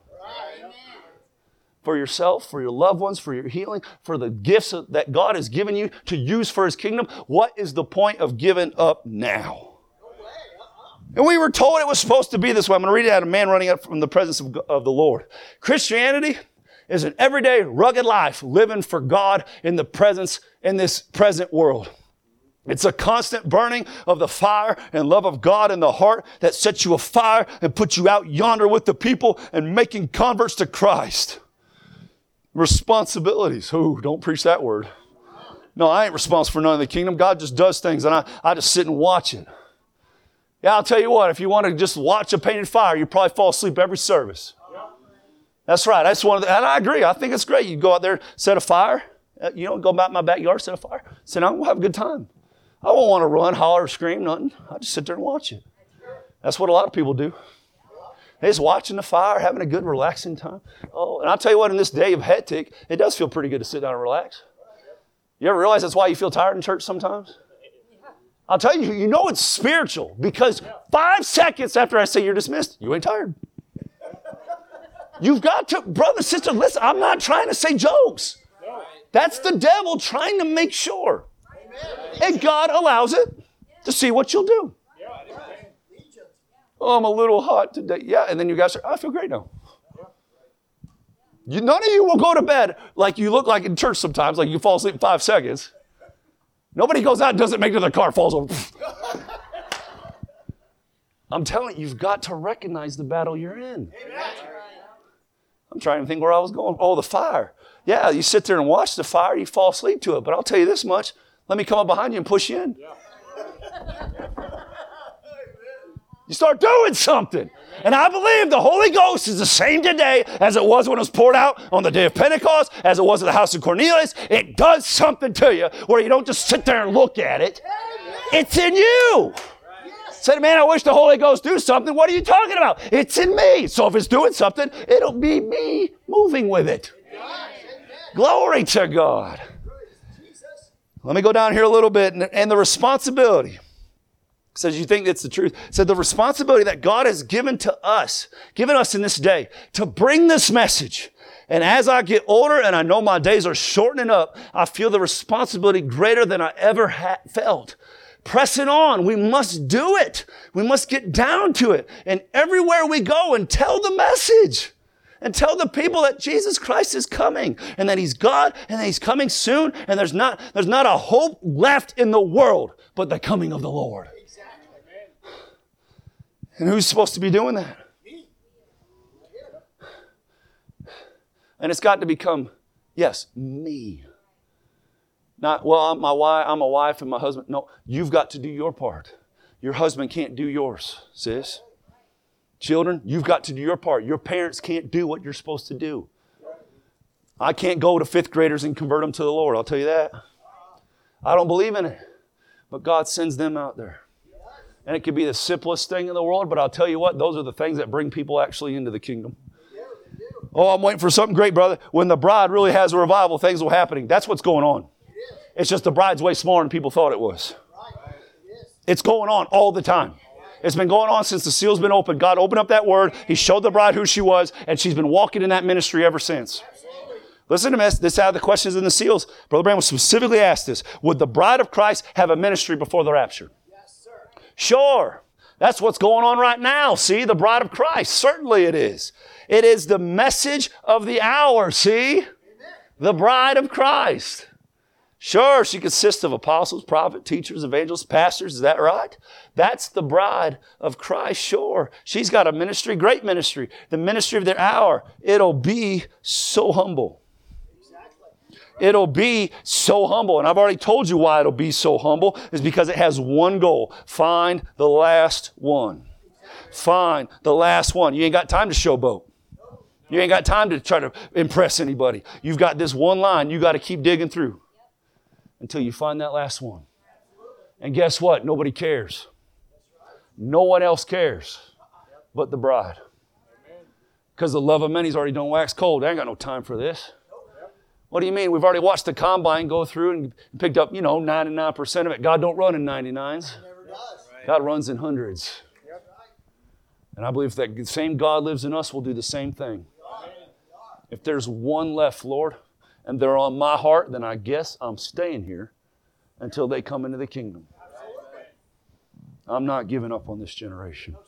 For yourself, for your loved ones, for your healing, for the gifts that God has given you to use for his kingdom. What is the point of giving up now? And we were told it was supposed to be this way. I'm going to read it out of Man Running Up from the Presence of, of the Lord. Christianity is an everyday, rugged life living for God in the presence, in this present world. It's a constant burning of the fire and love of God in the heart that sets you afire and puts you out yonder with the people and making converts to Christ. Responsibilities. Ooh, don't preach that word. No, I ain't responsible for none of the kingdom. God just does things and I, I just sit and watch it. Yeah, I'll tell you what, if you want to just watch a painted fire, you probably fall asleep every service. That's right. That's one of the, and I agree. I think it's great. You go out there, set a fire. You know, go back in my backyard, set a fire. Sit down, we'll have a good time. I won't want to run, holler, scream, nothing. I just sit there and watch it. That's what a lot of people do. They're just watching the fire, having a good, relaxing time. Oh, and I'll tell you what, in this day of hectic, it does feel pretty good to sit down and relax. You ever realize that's why you feel tired in church sometimes? I'll tell you, you know it's spiritual because five seconds after I say you're dismissed, you ain't tired. You've got to, brother, sister, listen, I'm not trying to say jokes. That's the devil trying to make sure. And God allows it to see what you'll do. Oh, I'm a little hot today. Yeah, and then you guys say, oh, I feel great now. You, none of you will go to bed like you look like in church sometimes, like you fall asleep in five seconds. Nobody goes out and doesn't make it to their car, falls over. I'm telling you, you've got to recognize the battle you're in. I'm trying to think where I was going. Oh, the fire. Yeah, you sit there and watch the fire, you fall asleep to it. But I'll tell you this much, let me come up behind you and push you in. You start doing something. And I believe the Holy Ghost is the same today as it was when it was poured out on the day of Pentecost, as it was at the house of Cornelius. It does something to you where you don't just sit there and look at it. It's in you. Say, man, I wish the Holy Ghost do something. What are you talking about? It's in me. So if it's doing something, it'll be me moving with it. Glory to God. Let me go down here a little bit. And, and the responsibility. Says you think it's the truth. Said the responsibility that God has given to us, given us in this day, to bring this message. And as I get older and I know my days are shortening up, I feel the responsibility greater than I ever had felt. Pressing on. We must do it. We must get down to it. And everywhere we go and tell the message. And tell the people that Jesus Christ is coming. And that He's God. And that He's coming soon. And there's not, there's not a hope left in the world but the coming of the Lord. And who's supposed to be doing that? And it's got to become, yes, me. Not, well, I'm my wife, I'm a wife and my husband. No, you've got to do your part. Your husband can't do yours, sis. Children, you've got to do your part. Your parents can't do what you're supposed to do. I can't go to fifth graders and convert them to the Lord. I'll tell you that. I don't believe in it. But God sends them out there. And it could be the simplest thing in the world, but I'll tell you what, those are the things that bring people actually into the kingdom. Oh, I'm waiting for something great, brother. When the bride really has a revival, things will happen. That's what's going on. It's just the bride's way smaller than people thought it was. It's going on all the time. It's been going on since the seal's been opened. God opened up that word. He showed the bride who she was, and she's been walking in that ministry ever since. Listen to this. This is out of the questions in the seals. Brother Branham specifically asked this. Would the bride of Christ have a ministry before the rapture? Sure. That's what's going on right now. See, the bride of Christ. Certainly it is. It is the message of the hour. See? Amen. The bride of Christ. Sure, she consists of apostles, prophets, teachers, evangelists, pastors. Is that right? That's the bride of Christ. Sure. She's got a ministry, great ministry. The ministry of the hour. It'll be so humble. It'll be so humble. And I've already told you why it'll be so humble is because it has one goal. Find the last one. Find the last one. You ain't got time to showboat. You ain't got time to try to impress anybody. You've got this one line you got to keep digging through until you find that last one. And guess what? Nobody cares. No one else cares but the bride. Because the love of many's already done wax cold. I ain't got no time for this. What do you mean? We've already watched the combine go through and picked up, you know, ninety-nine percent of it. God don't run in ninety-nines. God runs in hundreds. And I believe that the same God lives in us will do the same thing. If there's one left, Lord, and they're on my heart, then I guess I'm staying here until they come into the kingdom. I'm not giving up on this generation.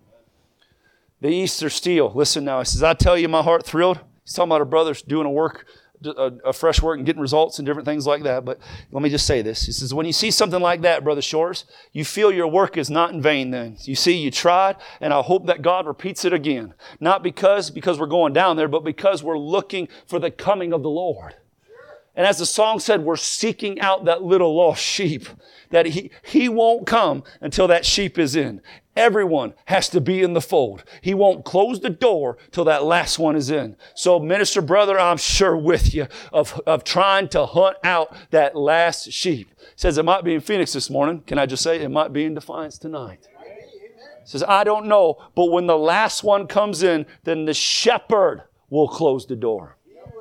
The Easter steel. Listen now. He says, I tell you, my heart thrilled. He's talking about our brothers doing a work. A, a fresh work and getting results and different things like that. But let me just say this. He says, when you see something like that, Brother Shores, you feel your work is not in vain then. You see, you tried, and I hope that God repeats it again. Not because, because we're going down there, but because we're looking for the coming of the Lord. And as the song said, we're seeking out that little lost sheep. That he, he won't come until that sheep is in. Everyone has to be in the fold. He won't close the door till that last one is in. So, minister brother, I'm sure with you of, of trying to hunt out that last sheep. Says it might be in Phoenix this morning. Can I just say it might be in Defiance tonight? Says, I don't know, but when the last one comes in, then the shepherd will close the door.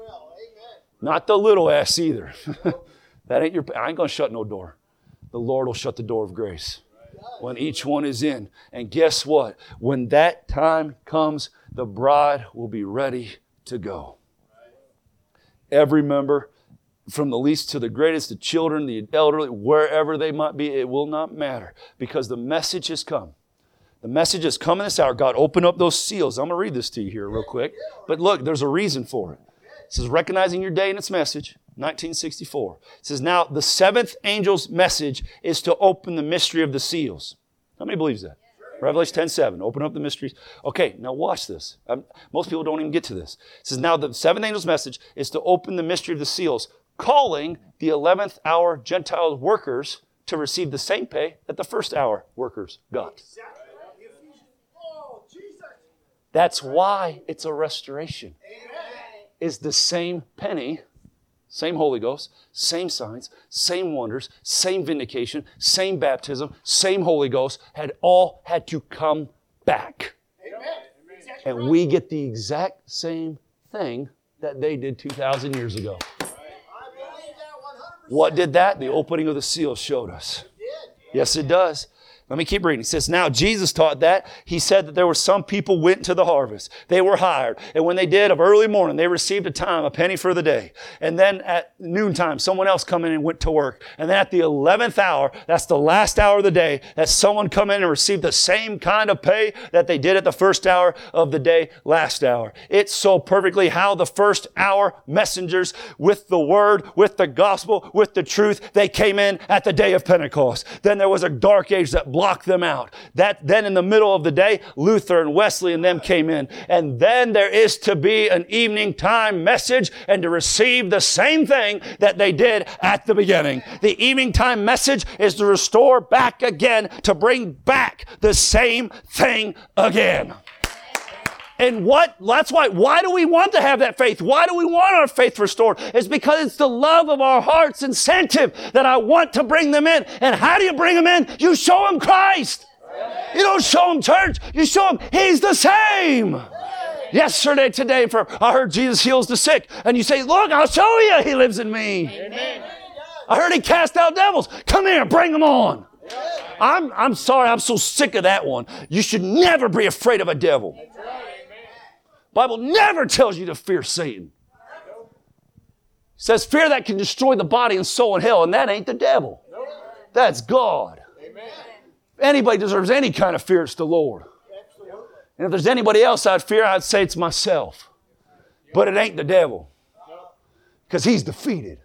Not the little ass either. That ain't your, I ain't going to shut no door. The Lord will shut the door of grace when each one is in. And guess what? When that time comes, the bride will be ready to go. Every member, from the least to the greatest, the children, the elderly, wherever they might be, it will not matter because the message has come. The message has come in this hour. God, open up those seals. I'm going to read this to you here real quick. But look, there's a reason for it. It says, recognizing your day and its message, nineteen sixty-four. It says, now the seventh angel's message is to open the mystery of the seals. How many believes that? Revelation ten seven, open up the mysteries. Okay, now watch this. Um, most people don't even get to this. It says, now the seventh angel's message is to open the mystery of the seals, calling the eleventh hour Gentile workers to receive the same pay that the first hour workers got. That's why it's a restoration. It's the same penny, same Holy Ghost, same signs, same wonders, same vindication, same baptism, same Holy Ghost, had all had to come back. And we get the exact same thing that they did two thousand years ago. What did that? The opening of the seals showed us. Yes, it does. Let me keep reading. It says, now Jesus taught that. He said that there were some people went to the harvest. They were hired. And when they did, of early morning, they received a time, a penny for the day. And then at noontime, someone else come in and went to work. And then at the eleventh hour, that's the last hour of the day, that someone come in and received the same kind of pay that they did at the first hour of the day, last hour. It's so perfectly how the first hour messengers with the word, with the gospel, with the truth, they came in at the day of Pentecost. Then there was a dark age that block them out. That then in the middle of the day, Luther and Wesley and them came in. And then there is to be an evening time message and to receive the same thing that they did at the beginning. The evening time message is to restore back again, to bring back the same thing again. And what, that's why, why do we want to have that faith? Why do we want our faith restored? It's because it's the love of our heart's incentive that I want to bring them in. And how do you bring them in? You show them Christ. You don't show them church. You show them He's the same. Yesterday, today, for I heard Jesus heals the sick. And you say, look, I'll show you He lives in me. Amen. I heard He cast out devils. Come here, bring them on. I'm, I'm sorry, I'm so sick of that one. You should never be afraid of a devil. Bible never tells you to fear Satan. It says fear that can destroy the body and soul in hell, and that ain't the devil. That's God. Amen. If anybody deserves any kind of fear, it's the Lord. And if there's anybody else I'd fear, I'd say it's myself. But it ain't the devil. Because he's defeated.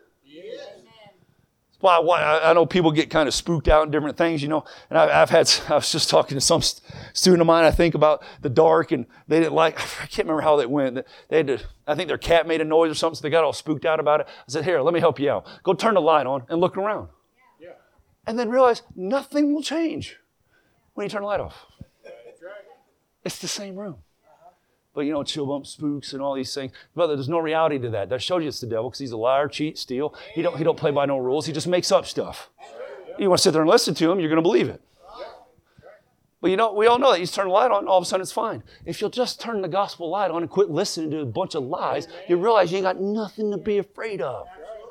Why, why I know people get kind of spooked out in different things, you know. And I, I've had, I was just talking to some student of mine, I think, about the dark, and they didn't like, I can't remember how that went. They had to, I think their cat made a noise or something, so they got all spooked out about it. I said, here, let me help you out. Go turn the light on and look around. Yeah. And then realize nothing will change when you turn the light off. That's right. It's the same room. But, you know, chill bump spooks and all these things. Brother, there's no reality to that. That shows you it's the devil because he's a liar, cheat, steal. He don't, he don't play by no rules. He just makes up stuff. You want to sit there and listen to him, you're going to believe it. But, you know, we all know that you just turn the light on, all of a sudden it's fine. If you'll just turn the gospel light on and quit listening to a bunch of lies, you realize you ain't got nothing to be afraid of.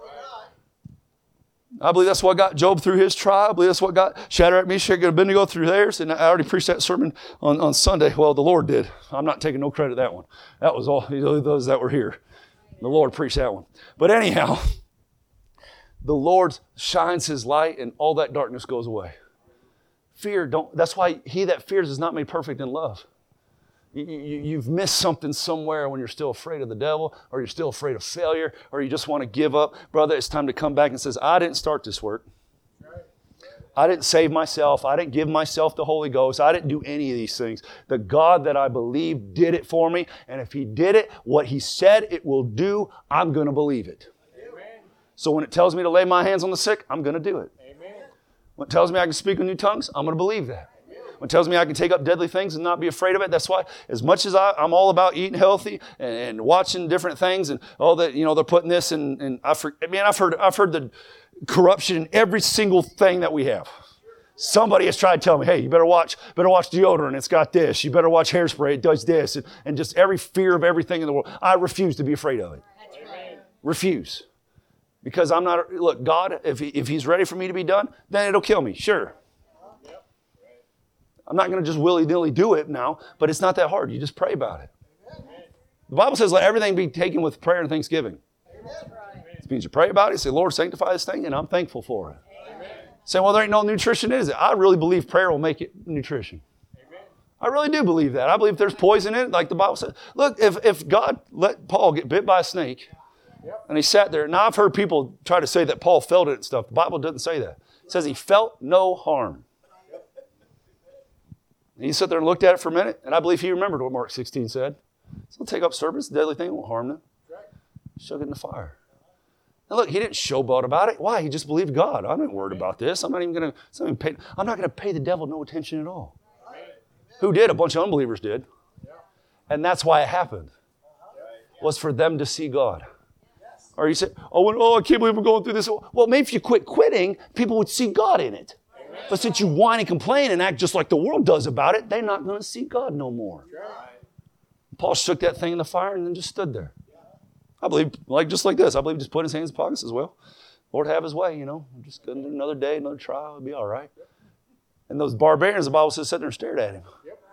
I believe that's what got Job through his trial. I believe that's what got Shadrach, Meshach, and Abednego through theirs. And I already preached that sermon on, on Sunday. Well, the Lord did. I'm not taking no credit for that one. That was all those that were here. The Lord preached that one. But anyhow, the Lord shines His light and all that darkness goes away. Fear, don't. That's why he that fears is not made perfect in love. You, you, you've missed something somewhere when you're still afraid of the devil, or you're still afraid of failure, or you just want to give up. Brother, it's time to come back and says, I didn't start this work. I didn't save myself. I didn't give myself the Holy Ghost. I didn't do any of these things. The God that I believe did it for me. And if He did it, what He said it will do, I'm going to believe it. Amen. So when it tells me to lay my hands on the sick, I'm going to do it. Amen. When it tells me I can speak in new tongues, I'm going to believe that. When it tells me I can take up deadly things and not be afraid of it, that's why as much as I, I'm all about eating healthy and, and watching different things and all that, you know, they're putting this and, and I, I mean, I've heard, I've heard the corruption in every single thing that we have. Somebody has tried to tell me, hey, you better watch, better watch deodorant. It's got this. You better watch hairspray. It does this. And, and just every fear of everything in the world. I refuse to be afraid of it. Right. Refuse. Because I'm not, look, God, if, he, if He's ready for me to be done, then it'll kill me. Sure. I'm not going to just willy-nilly do it now, but it's not that hard. You just pray about it. Amen. The Bible says let everything be taken with prayer and thanksgiving. Amen. It means you pray about it, say, Lord, sanctify this thing, and I'm thankful for it. Amen. Say, well, there ain't no nutrition, is it? I really believe prayer will make it nutrition. Amen. I really do believe that. I believe there's poison in it, like the Bible says. Look, if, if God let Paul get bit by a snake, And he sat there. Now, I've heard people try to say that Paul felt it and stuff. The Bible doesn't say that. It says he felt no harm. And he sat there and looked at it for a minute, and I believe he remembered what Mark sixteen said. So take up serpents, the deadly thing won't harm them. Shook it in the fire. And look, he didn't showboat about it. Why? He just believed God. I'm not worried about this. I'm not even going to pay. I'm not going to pay the devil no attention at all. Who did? A bunch of unbelievers did. And that's why it happened. Was for them to see God. Or you say, oh, oh, I can't believe we're going through this. Well, maybe if you quit quitting, people would see God in it. But since you whine and complain and act just like the world does about it, they're not going to see God no more. Paul shook that thing in the fire and then just stood there. I believe, like just like this, I believe just put his hands in his pockets as well. Lord, have his way, you know. Just another day, another trial, it'll be all right. And those barbarians, the Bible says, sat there and stared at him.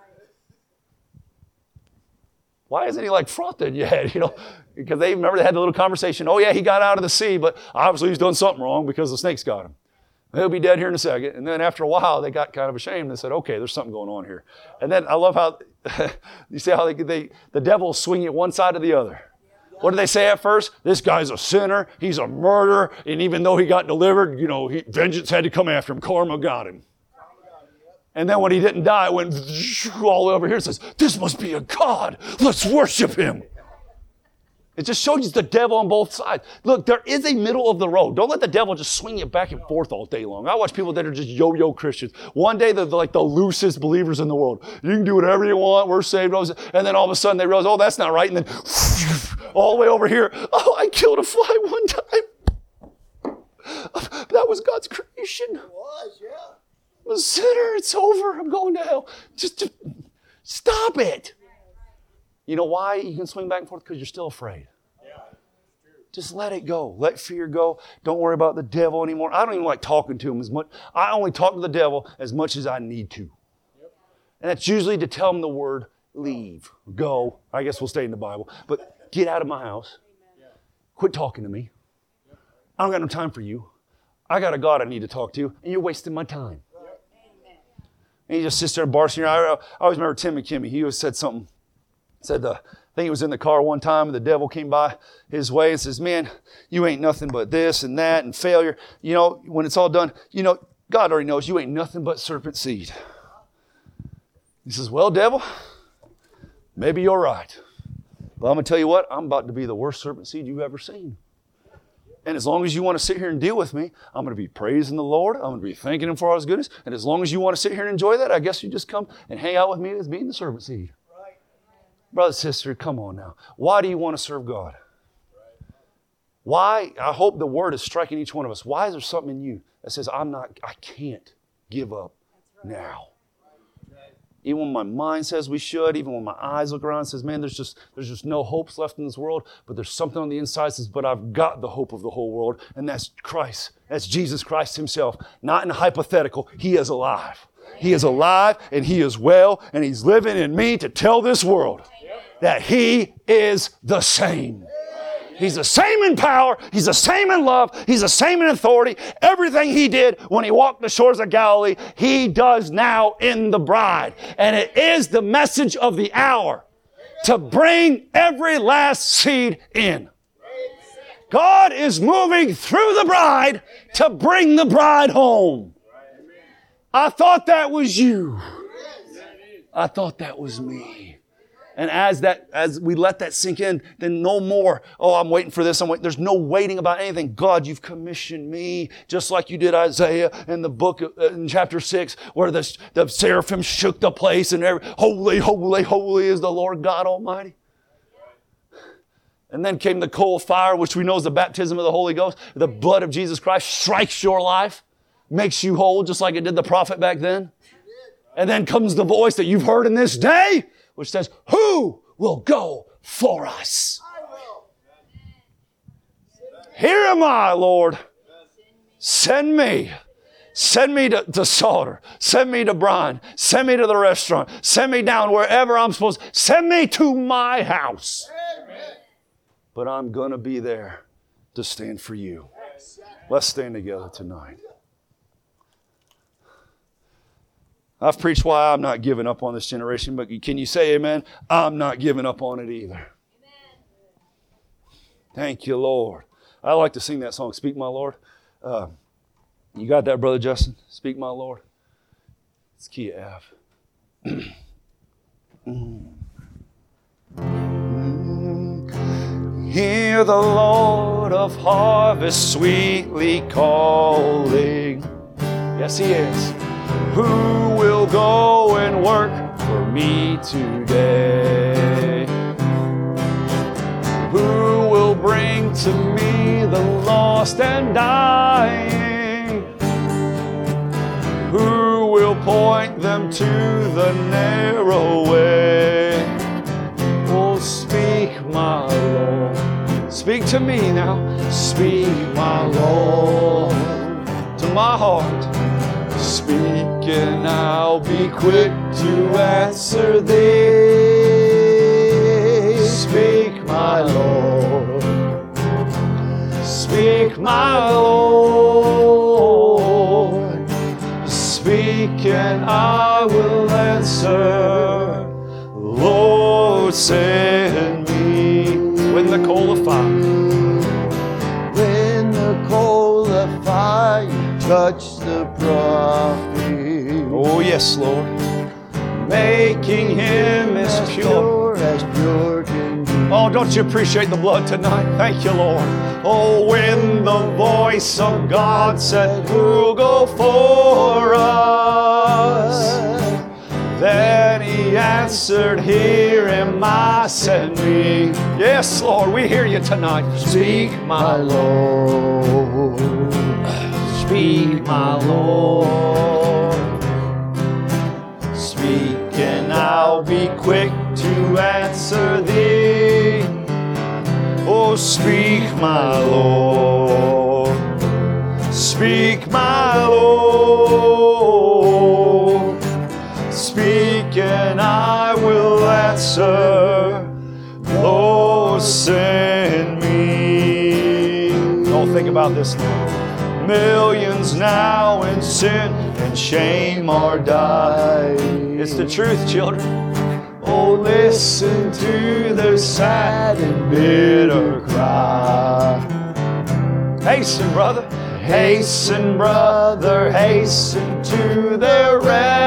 Why isn't he like fraught then yet? You know, because they remember they had the little conversation. Oh yeah, he got out of the sea, but obviously he's done something wrong because the snakes got him. He'll be dead here in a second. And then after a while, they got kind of ashamed and said, okay, there's something going on here. And then I love how, you see how they, they the devil will swing you one side or the other. What did they say at first? This guy's a sinner. He's a murderer. And even though he got delivered, you know, he, vengeance had to come after him. Karma got him. And then when he didn't die, it went all over here and says, this must be a God. Let's worship him. It just shows you the devil on both sides. Look, there is a middle of the road. Don't let the devil just swing you back and forth all day long. I watch people that are just yo-yo Christians. One day they're like the loosest believers in the world. You can do whatever you want. We're saved. And then all of a sudden they realize, oh, that's not right. And then all the way over here, oh, I killed a fly one time. That was God's creation. It was, yeah. I'm a sinner. It's over. I'm going to hell. Just, just stop it. You know why you can swing back and forth? Because you're still afraid. Yeah, just let it go. Let fear go. Don't worry about the devil anymore. I don't even like talking to him as much. I only talk to the devil as much as I need to. Yep. And that's usually to tell him the word leave, go. I guess we'll stay in the Bible. But get out of my house. Amen. Quit talking to me. Yep. I don't got no time for you. I got a God I need to talk to, and you're wasting my time. Yep. And he just sits there and barks. You know, I, I always remember Tim McKimmey. He always said something. Said, the, I think he was in the car one time and the devil came by his way and says, man, you ain't nothing but this and that and failure. You know, when it's all done, you know, God already knows you ain't nothing but serpent seed. He says, well, devil, maybe you're right. But I'm going to tell you what, I'm about to be the worst serpent seed you've ever seen. And as long as you want to sit here and deal with me, I'm going to be praising the Lord. I'm going to be thanking him for all his goodness. And as long as you want to sit here and enjoy that, I guess you just come and hang out with me as being the serpent seed. Brother, sister, come on now. Why do you want to serve God? Why? I hope the word is striking each one of us. Why is there something in you that says, I'm not, I can't give up now? Even when my mind says we should, even when my eyes look around and says, man, there's just, there's just no hopes left in this world, but there's something on the inside that says, but I've got the hope of the whole world, and that's Christ. That's Jesus Christ himself. Not in a hypothetical. He is alive. He is alive, and he is well, and he's living in me to tell this world that he is the same. He's the same in power. He's the same in love. He's the same in authority. Everything he did when he walked the shores of Galilee, he does now in the bride. And it is the message of the hour to bring every last seed in. God is moving through the bride to bring the bride home. I thought that was you. I thought that was me. And as that, as we let that sink in, then no more, oh, I'm waiting for this. I'm waiting. There's no waiting about anything. God, you've commissioned me, just like you did Isaiah in the book, of, in chapter six, where the, the seraphim shook the place and every, holy, holy, holy is the Lord God Almighty. And then came the coal of fire, which we know is the baptism of the Holy Ghost. The blood of Jesus Christ strikes your life, makes you whole, just like it did the prophet back then. And then comes the voice that you've heard in this day, which says, who will go for us? Here am I, Lord. Send me. Send me to, to Sauter. Send me to Brian. Send me to the restaurant. Send me down wherever I'm supposed to. Send me to my house. But I'm going to be there to stand for you. Let's stand together tonight. I've preached why I'm not giving up on this generation, but can you say amen? I'm not giving up on it either. Amen. Thank you, Lord. I like to sing that song, Speak My Lord. Uh, you got that, Brother Justin? Speak My Lord. It's key F. mm. Hear the Lord of harvest sweetly calling. Yes, He is. Who will go and work for me today? Who will bring to me the lost and dying? Who will point them to the narrow way? Oh, speak, my Lord. Speak to me now. Speak, my Lord, to my heart. Speak, and I'll be quick to answer thee. Speak, my Lord. Speak, my Lord. Speak, and I will answer. Lord, send me. When the coal of fire, When the coal of fire touched the prophet. oh yes, Lord, making him as pure. as pure can be. Oh, don't you appreciate the blood tonight? Thank you, Lord. Oh, when the voice of God said, who'll go for us? Then He answered, here am I, send me. Yes, Lord, we hear you tonight. Speak, my Lord. Speak, my Lord. Speak, and I'll be quick to answer thee. Oh, speak, my Lord. Speak, my Lord. Speak, and I will answer. Lord, send me. Don't think about this now. Millions now in sin and shame are dying. It's the truth, children. Oh, listen to their sad and bitter cry. Hasten, brother. Hasten, brother, hasten to their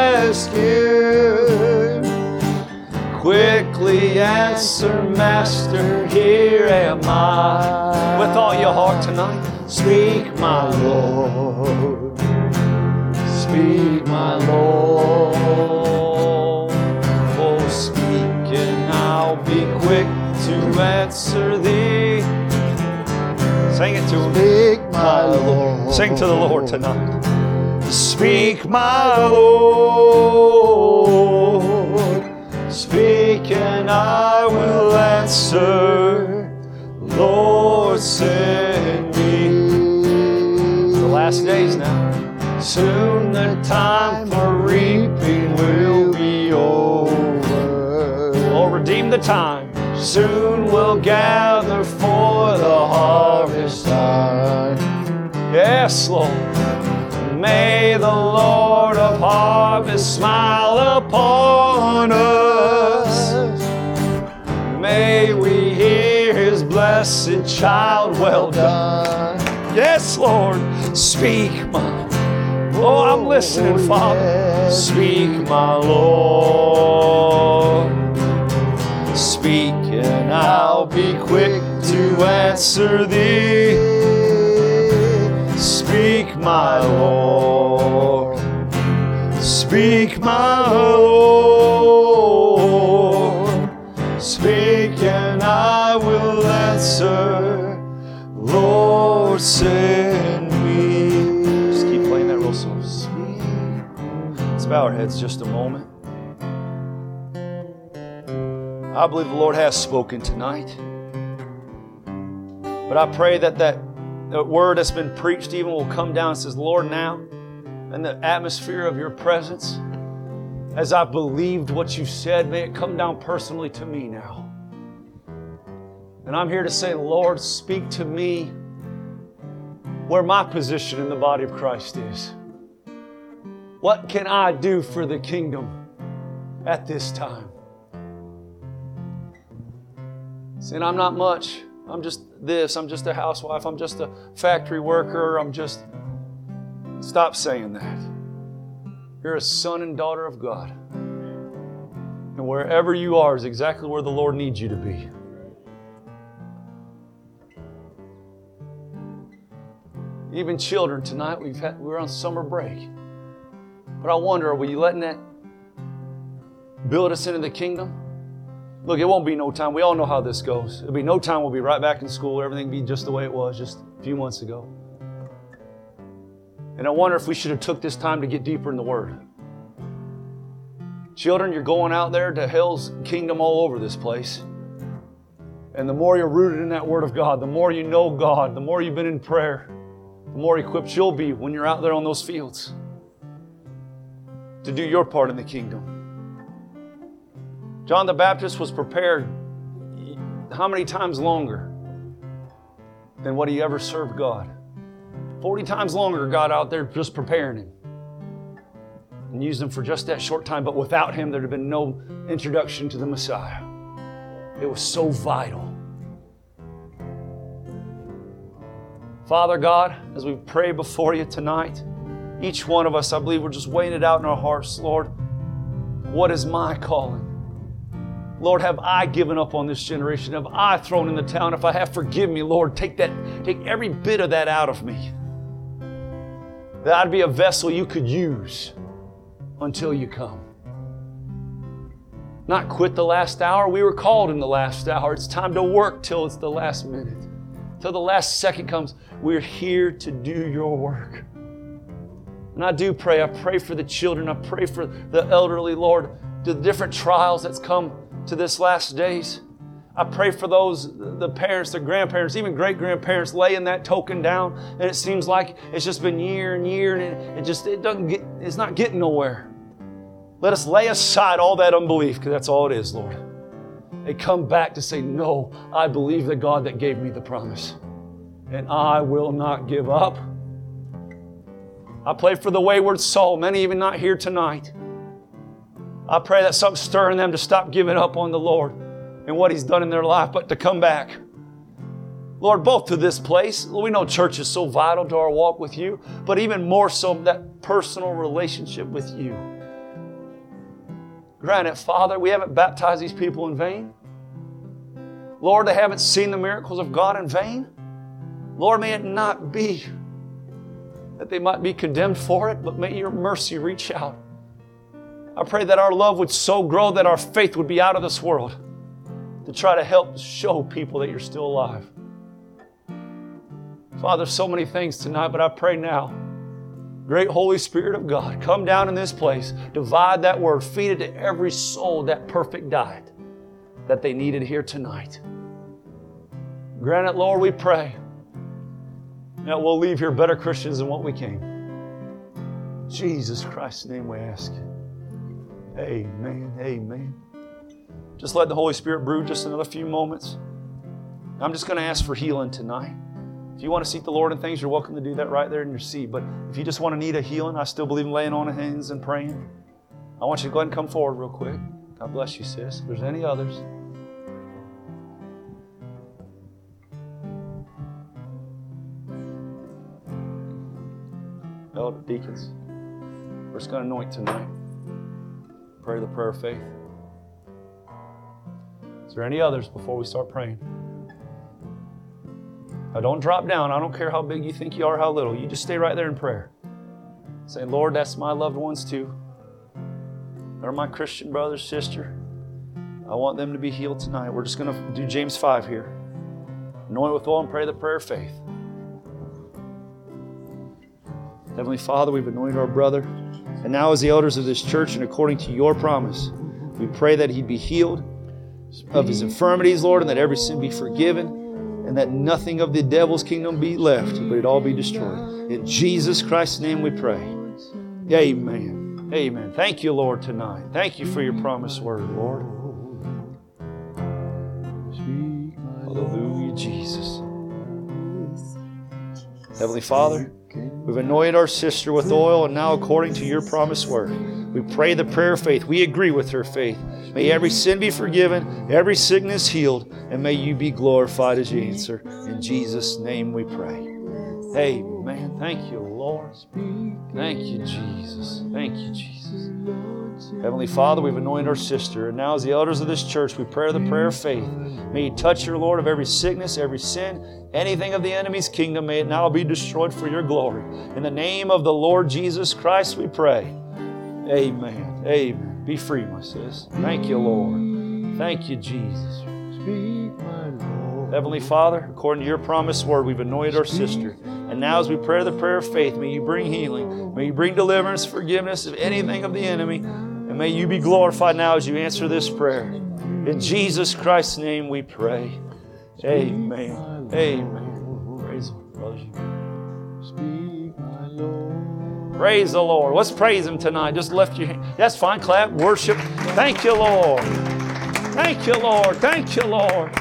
rescue. Quickly answer, Master, here am I. With all your heart tonight, speak, my Lord. Speak, my Lord. Oh, speak, and I'll be quick to answer thee. Sing it to Him. Speak, my Lord. Sing to the Lord tonight. Speak, my Lord. Speak, and I will answer. Lord, send me. It's the last days now. Soon the time for reaping will be over. Oh, redeem the time. Soon we'll gather for the harvest time. Yes, Lord. May the Lord of harvest smile upon us. May we hear His blessed child, well done. Yes, Lord. Speak, my Oh, I'm listening, Father. Speak, my Lord. Speak, and I'll be quick to answer thee. Speak, my Lord. Speak, my Lord. Speak, and I will answer. Lord, send me. Just keep playing that real slow. Let's bow our heads just a moment. I believe the Lord has spoken tonight. But I pray that that, that word that's been preached even will come down and says, Lord, now, in the atmosphere of your presence, as I believed what you said, may it come down personally to me now. And I'm here to say, Lord, speak to me where my position in the body of Christ is. What can I do for the kingdom at this time? Saying I'm not much, I'm just this. I'm just a housewife. I'm just a factory worker. I'm just... Stop saying that. You're a son and daughter of God. And wherever you are is exactly where the Lord needs you to be. Even children, tonight we've had, we're on summer break. But I wonder, are we letting that build us into the kingdom? Look, it won't be no time. We all know how this goes. It'll be no time. We'll be right back in school. Everything will be just the way it was just a few months ago. And I wonder if we should have took this time to get deeper in the Word. Children, you're going out there to hell's kingdom all over this place. And the more you're rooted in that Word of God, the more you know God, the more you've been in prayer, the more equipped you'll be when you're out there on those fields to do your part in the kingdom. John the Baptist was prepared how many times longer than what he ever served God? forty times longer God out there just preparing him. And used him for just that short time, but without him there'd have been no introduction to the Messiah. It was so vital. Father God, as we pray before you tonight, each one of us, I believe we're just weighing it out in our hearts, Lord. What is my calling? Lord, have I given up on this generation? Have I thrown in the towel? If I have, forgive me, Lord. Take that, take every bit of that out of me. That I'd be a vessel you could use until you come. Not quit the last hour. We were called in the last hour. It's time to work till it's the last minute. Till the last second comes. We're here to do your work. And I do pray. I pray for the children. I pray for the elderly, Lord, the different trials that's come to this last days. I pray for those, the parents, the grandparents, even great-grandparents laying that token down, and it seems like it's just been year and year, and it, it just it doesn't get, it's not getting nowhere. Let us lay aside all that unbelief, because that's all it is, Lord. And come back to say, no, I believe the God that gave me the promise, and I will not give up. I pray for the wayward soul, many even not here tonight. I pray that something's stirring them to stop giving up on the Lord and what He's done in their life, but to come back. Lord, both to this place. We know church is so vital to our walk with you, but even more so that personal relationship with you. Granted, Father, we haven't baptized these people in vain. Lord, they haven't seen the miracles of God in vain. Lord, may it not be that they might be condemned for it, but may your mercy reach out. I pray that our love would so grow that our faith would be out of this world to try to help show people that you're still alive. Father, so many things tonight, but I pray now, great Holy Spirit of God, come down in this place, divide that word, feed it to every soul that perfect diet that they needed here tonight. Grant it, Lord, we pray that we'll leave here better Christians than what we came. In Jesus Christ's name we ask it. Amen, amen. Just let the Holy Spirit brood just another few moments. I'm just going to ask for healing tonight. If you want to seek the Lord in things, you're welcome to do that right there in your seat. But if you just want to need a healing, I still believe in laying on hands and praying. I want you to go ahead and come forward real quick. God bless you, sis. If there's any others. Elder deacons, we're just going to anoint tonight. Pray the prayer of faith. Is there any others before we start praying? Now don't drop down. I don't care how big you think you are, how little. You just stay right there in prayer. Say, Lord, that's my loved ones too. They're my Christian brother, sister. I want them to be healed tonight. We're just going to do James five here. Anoint with oil and pray the prayer of faith. Heavenly Father, we've anointed our brother. And now as the elders of this church and according to your promise, we pray that he be healed of his infirmities, Lord, and that every sin be forgiven, and that nothing of the devil's kingdom be left, but it all be destroyed. In Jesus Christ's name we pray. Amen. Amen. Thank you, Lord, tonight. Thank you for your promised word, Lord. Hallelujah, Jesus. Heavenly Father, we've anointed our sister with oil, and now according to your promised word, We pray the prayer of faith. We agree with her faith. May every sin be forgiven, every sickness healed, and may you be glorified as you answer. In Jesus' name we pray. Amen. Thank you, Lord. Thank you, Jesus. Thank you, Jesus. Heavenly Father, we've anointed our sister, and now as the elders of this church, we pray the prayer of faith. May you touch her, Lord, of every sickness, every sin, anything of the enemy's kingdom. May it now be destroyed for your glory. In the name of the Lord Jesus Christ, we pray. Amen. Amen. Be free, my sis. Thank you, Lord. Thank you, Jesus. Heavenly Father, according to your promised word, we've anointed our sister. And now as we pray the prayer of faith, may you bring healing. May you bring deliverance, forgiveness of anything of the enemy. And may you be glorified now as you answer this prayer. In Jesus Christ's name we pray. Amen. Amen. Praise the Lord. Praise the Lord. Let's praise Him tonight. Just lift your hand. That's fine. Clap. Worship. Thank you, Lord. Thank you, Lord. Thank you, Lord.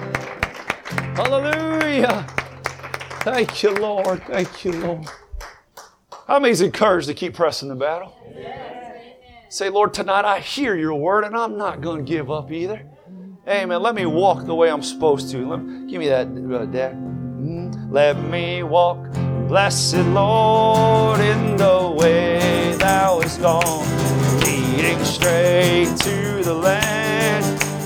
Hallelujah. Thank you, Lord. Thank you, Lord. How many is encouraged to keep pressing the battle? Say, Lord, tonight I hear your word and I'm not going to give up either. Amen. Let me walk the way I'm supposed to. Let me, give me that, uh, Dad. Mm, let me walk, blessed Lord, in the way thou hast gone, leading straight to the land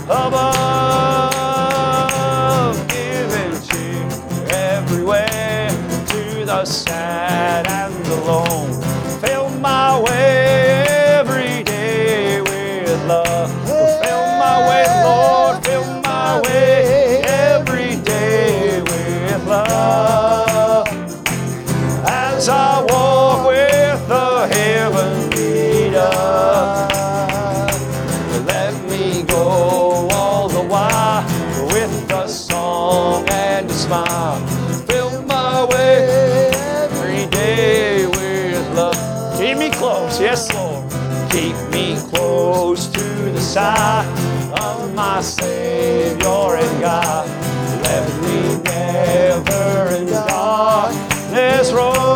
above, giving cheer everywhere to the sad and the lone. Fill my way every day with love. Fill my way, Lord, fill my way every day with love. As I walk with the heavenly dove, let me go all the while with a song and a smile. Fill my way every day with love. Keep me close, yes, Lord. Keep me close to the side of my Savior and God. Let me never in darkness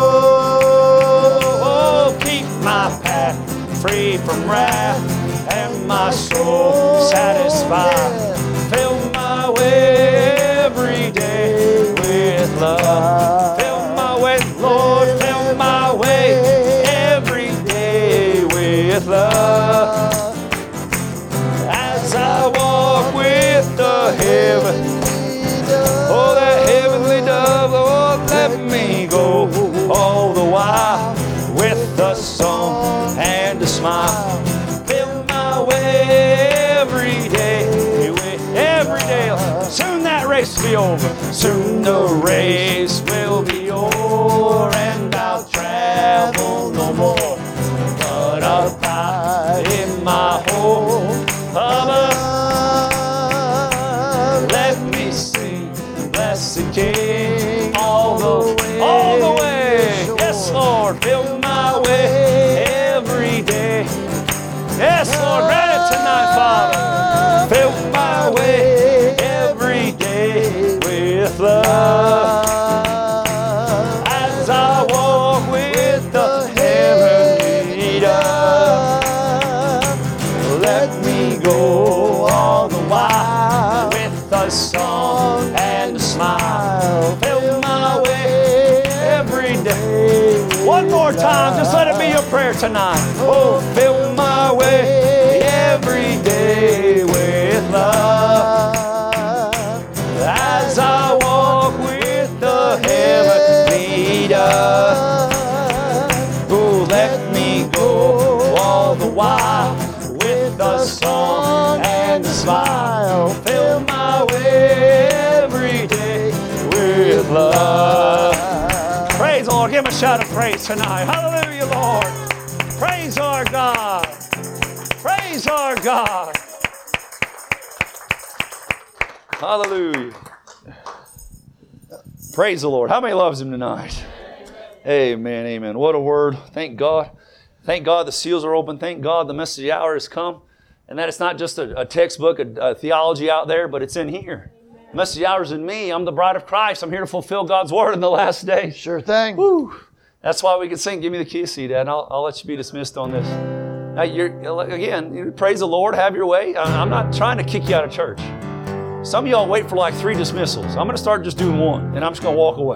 roll. Keep my path free from wrath and my soul satisfied. Fill my way every day with love. Fill my way, Lord, fill my way every day with love. As I walk with the heavenly dove, oh, the heavenly dove, Lord, let me go all the while with a song and a smile. Fill my way every day, every day. Soon that race will be over. Soon the race will be over and I'll travel no more. But abide in my home above. Let me sing, blessed King, all the way, all the way. Yes, Lord, fill my way every day. Yes, Lord, grant it tonight, Father. Fill my way every day with love. As I walk with the heavenly dove, let me go all the while with a song and a smile. Fill my way every day. One more time, just let it be your prayer tonight. Oh, fill my way every day with love. As I walk with the heavenly dove, oh, let me go all the while with a song and a smile. Fill my way every day with love. Praise the Lord. Give him a shout of praise tonight. Hallelujah, Lord. Praise our God. Praise our God. Hallelujah. Praise the Lord. How many loves Him tonight? Amen, amen. What a word. Thank God. Thank God the seals are open. Thank God the message of the hour has come. And that it's not just a, a textbook, a, a theology out there, but it's in here. The message of the hour is in me. I'm the bride of Christ. I'm here to fulfill God's word in the last day. Sure thing. Woo. That's why we can sing, Give Me the Key, see, Dad. And I'll, I'll let you be dismissed on this. Now you're, again, you praise the Lord, have your way. I'm not trying to kick you out of church. Some of y'all wait for like three dismissals. I'm going to start just doing one, and I'm just going to walk away.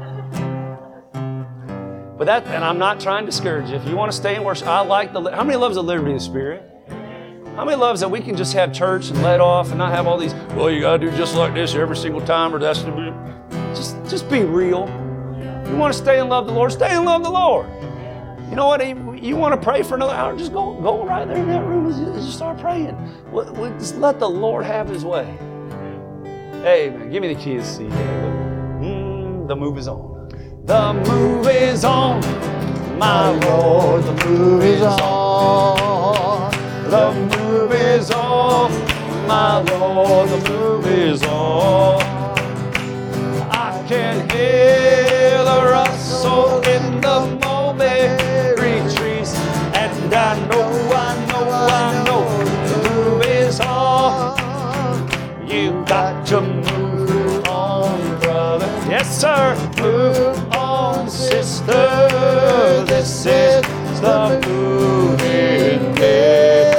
But that, and I'm not trying to discourage you. If you want to stay and worship, I like the, how many loves the liberty of the Spirit? How many loves that we can just have church and let off and not have all these, well, you got to do just like this every single time, or that's to be, just, just be real. You want to stay and love the Lord, stay and love the Lord. You know what? You, you want to pray for another hour? Just go, go right there in that room and just start praying. Just let the Lord have His way. Amen. Give me the key to C. Mm, the move is on. The move is on, my Lord. The move is on. The move is on, my Lord. The move is on. I can hear the rustle in the mulberry trees, and I know, I know, I know the move is on. You got to move on, brother. Yes, sir. Move on, sister. This is the moving day.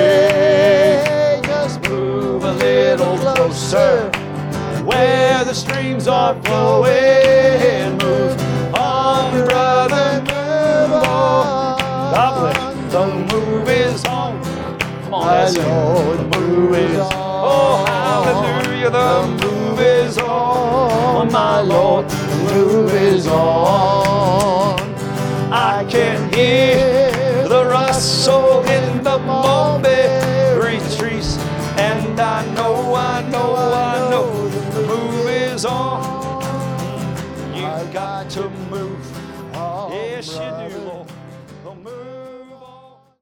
Just move a little closer where the streams are flowing. Move on, brother. Move on. God bless. The move is on. Come on, that's it. The move is on. Oh, hallelujah, the move is on, my Lord, the move is on. I can hear the rustle in the mulberry trees, and I know, I know,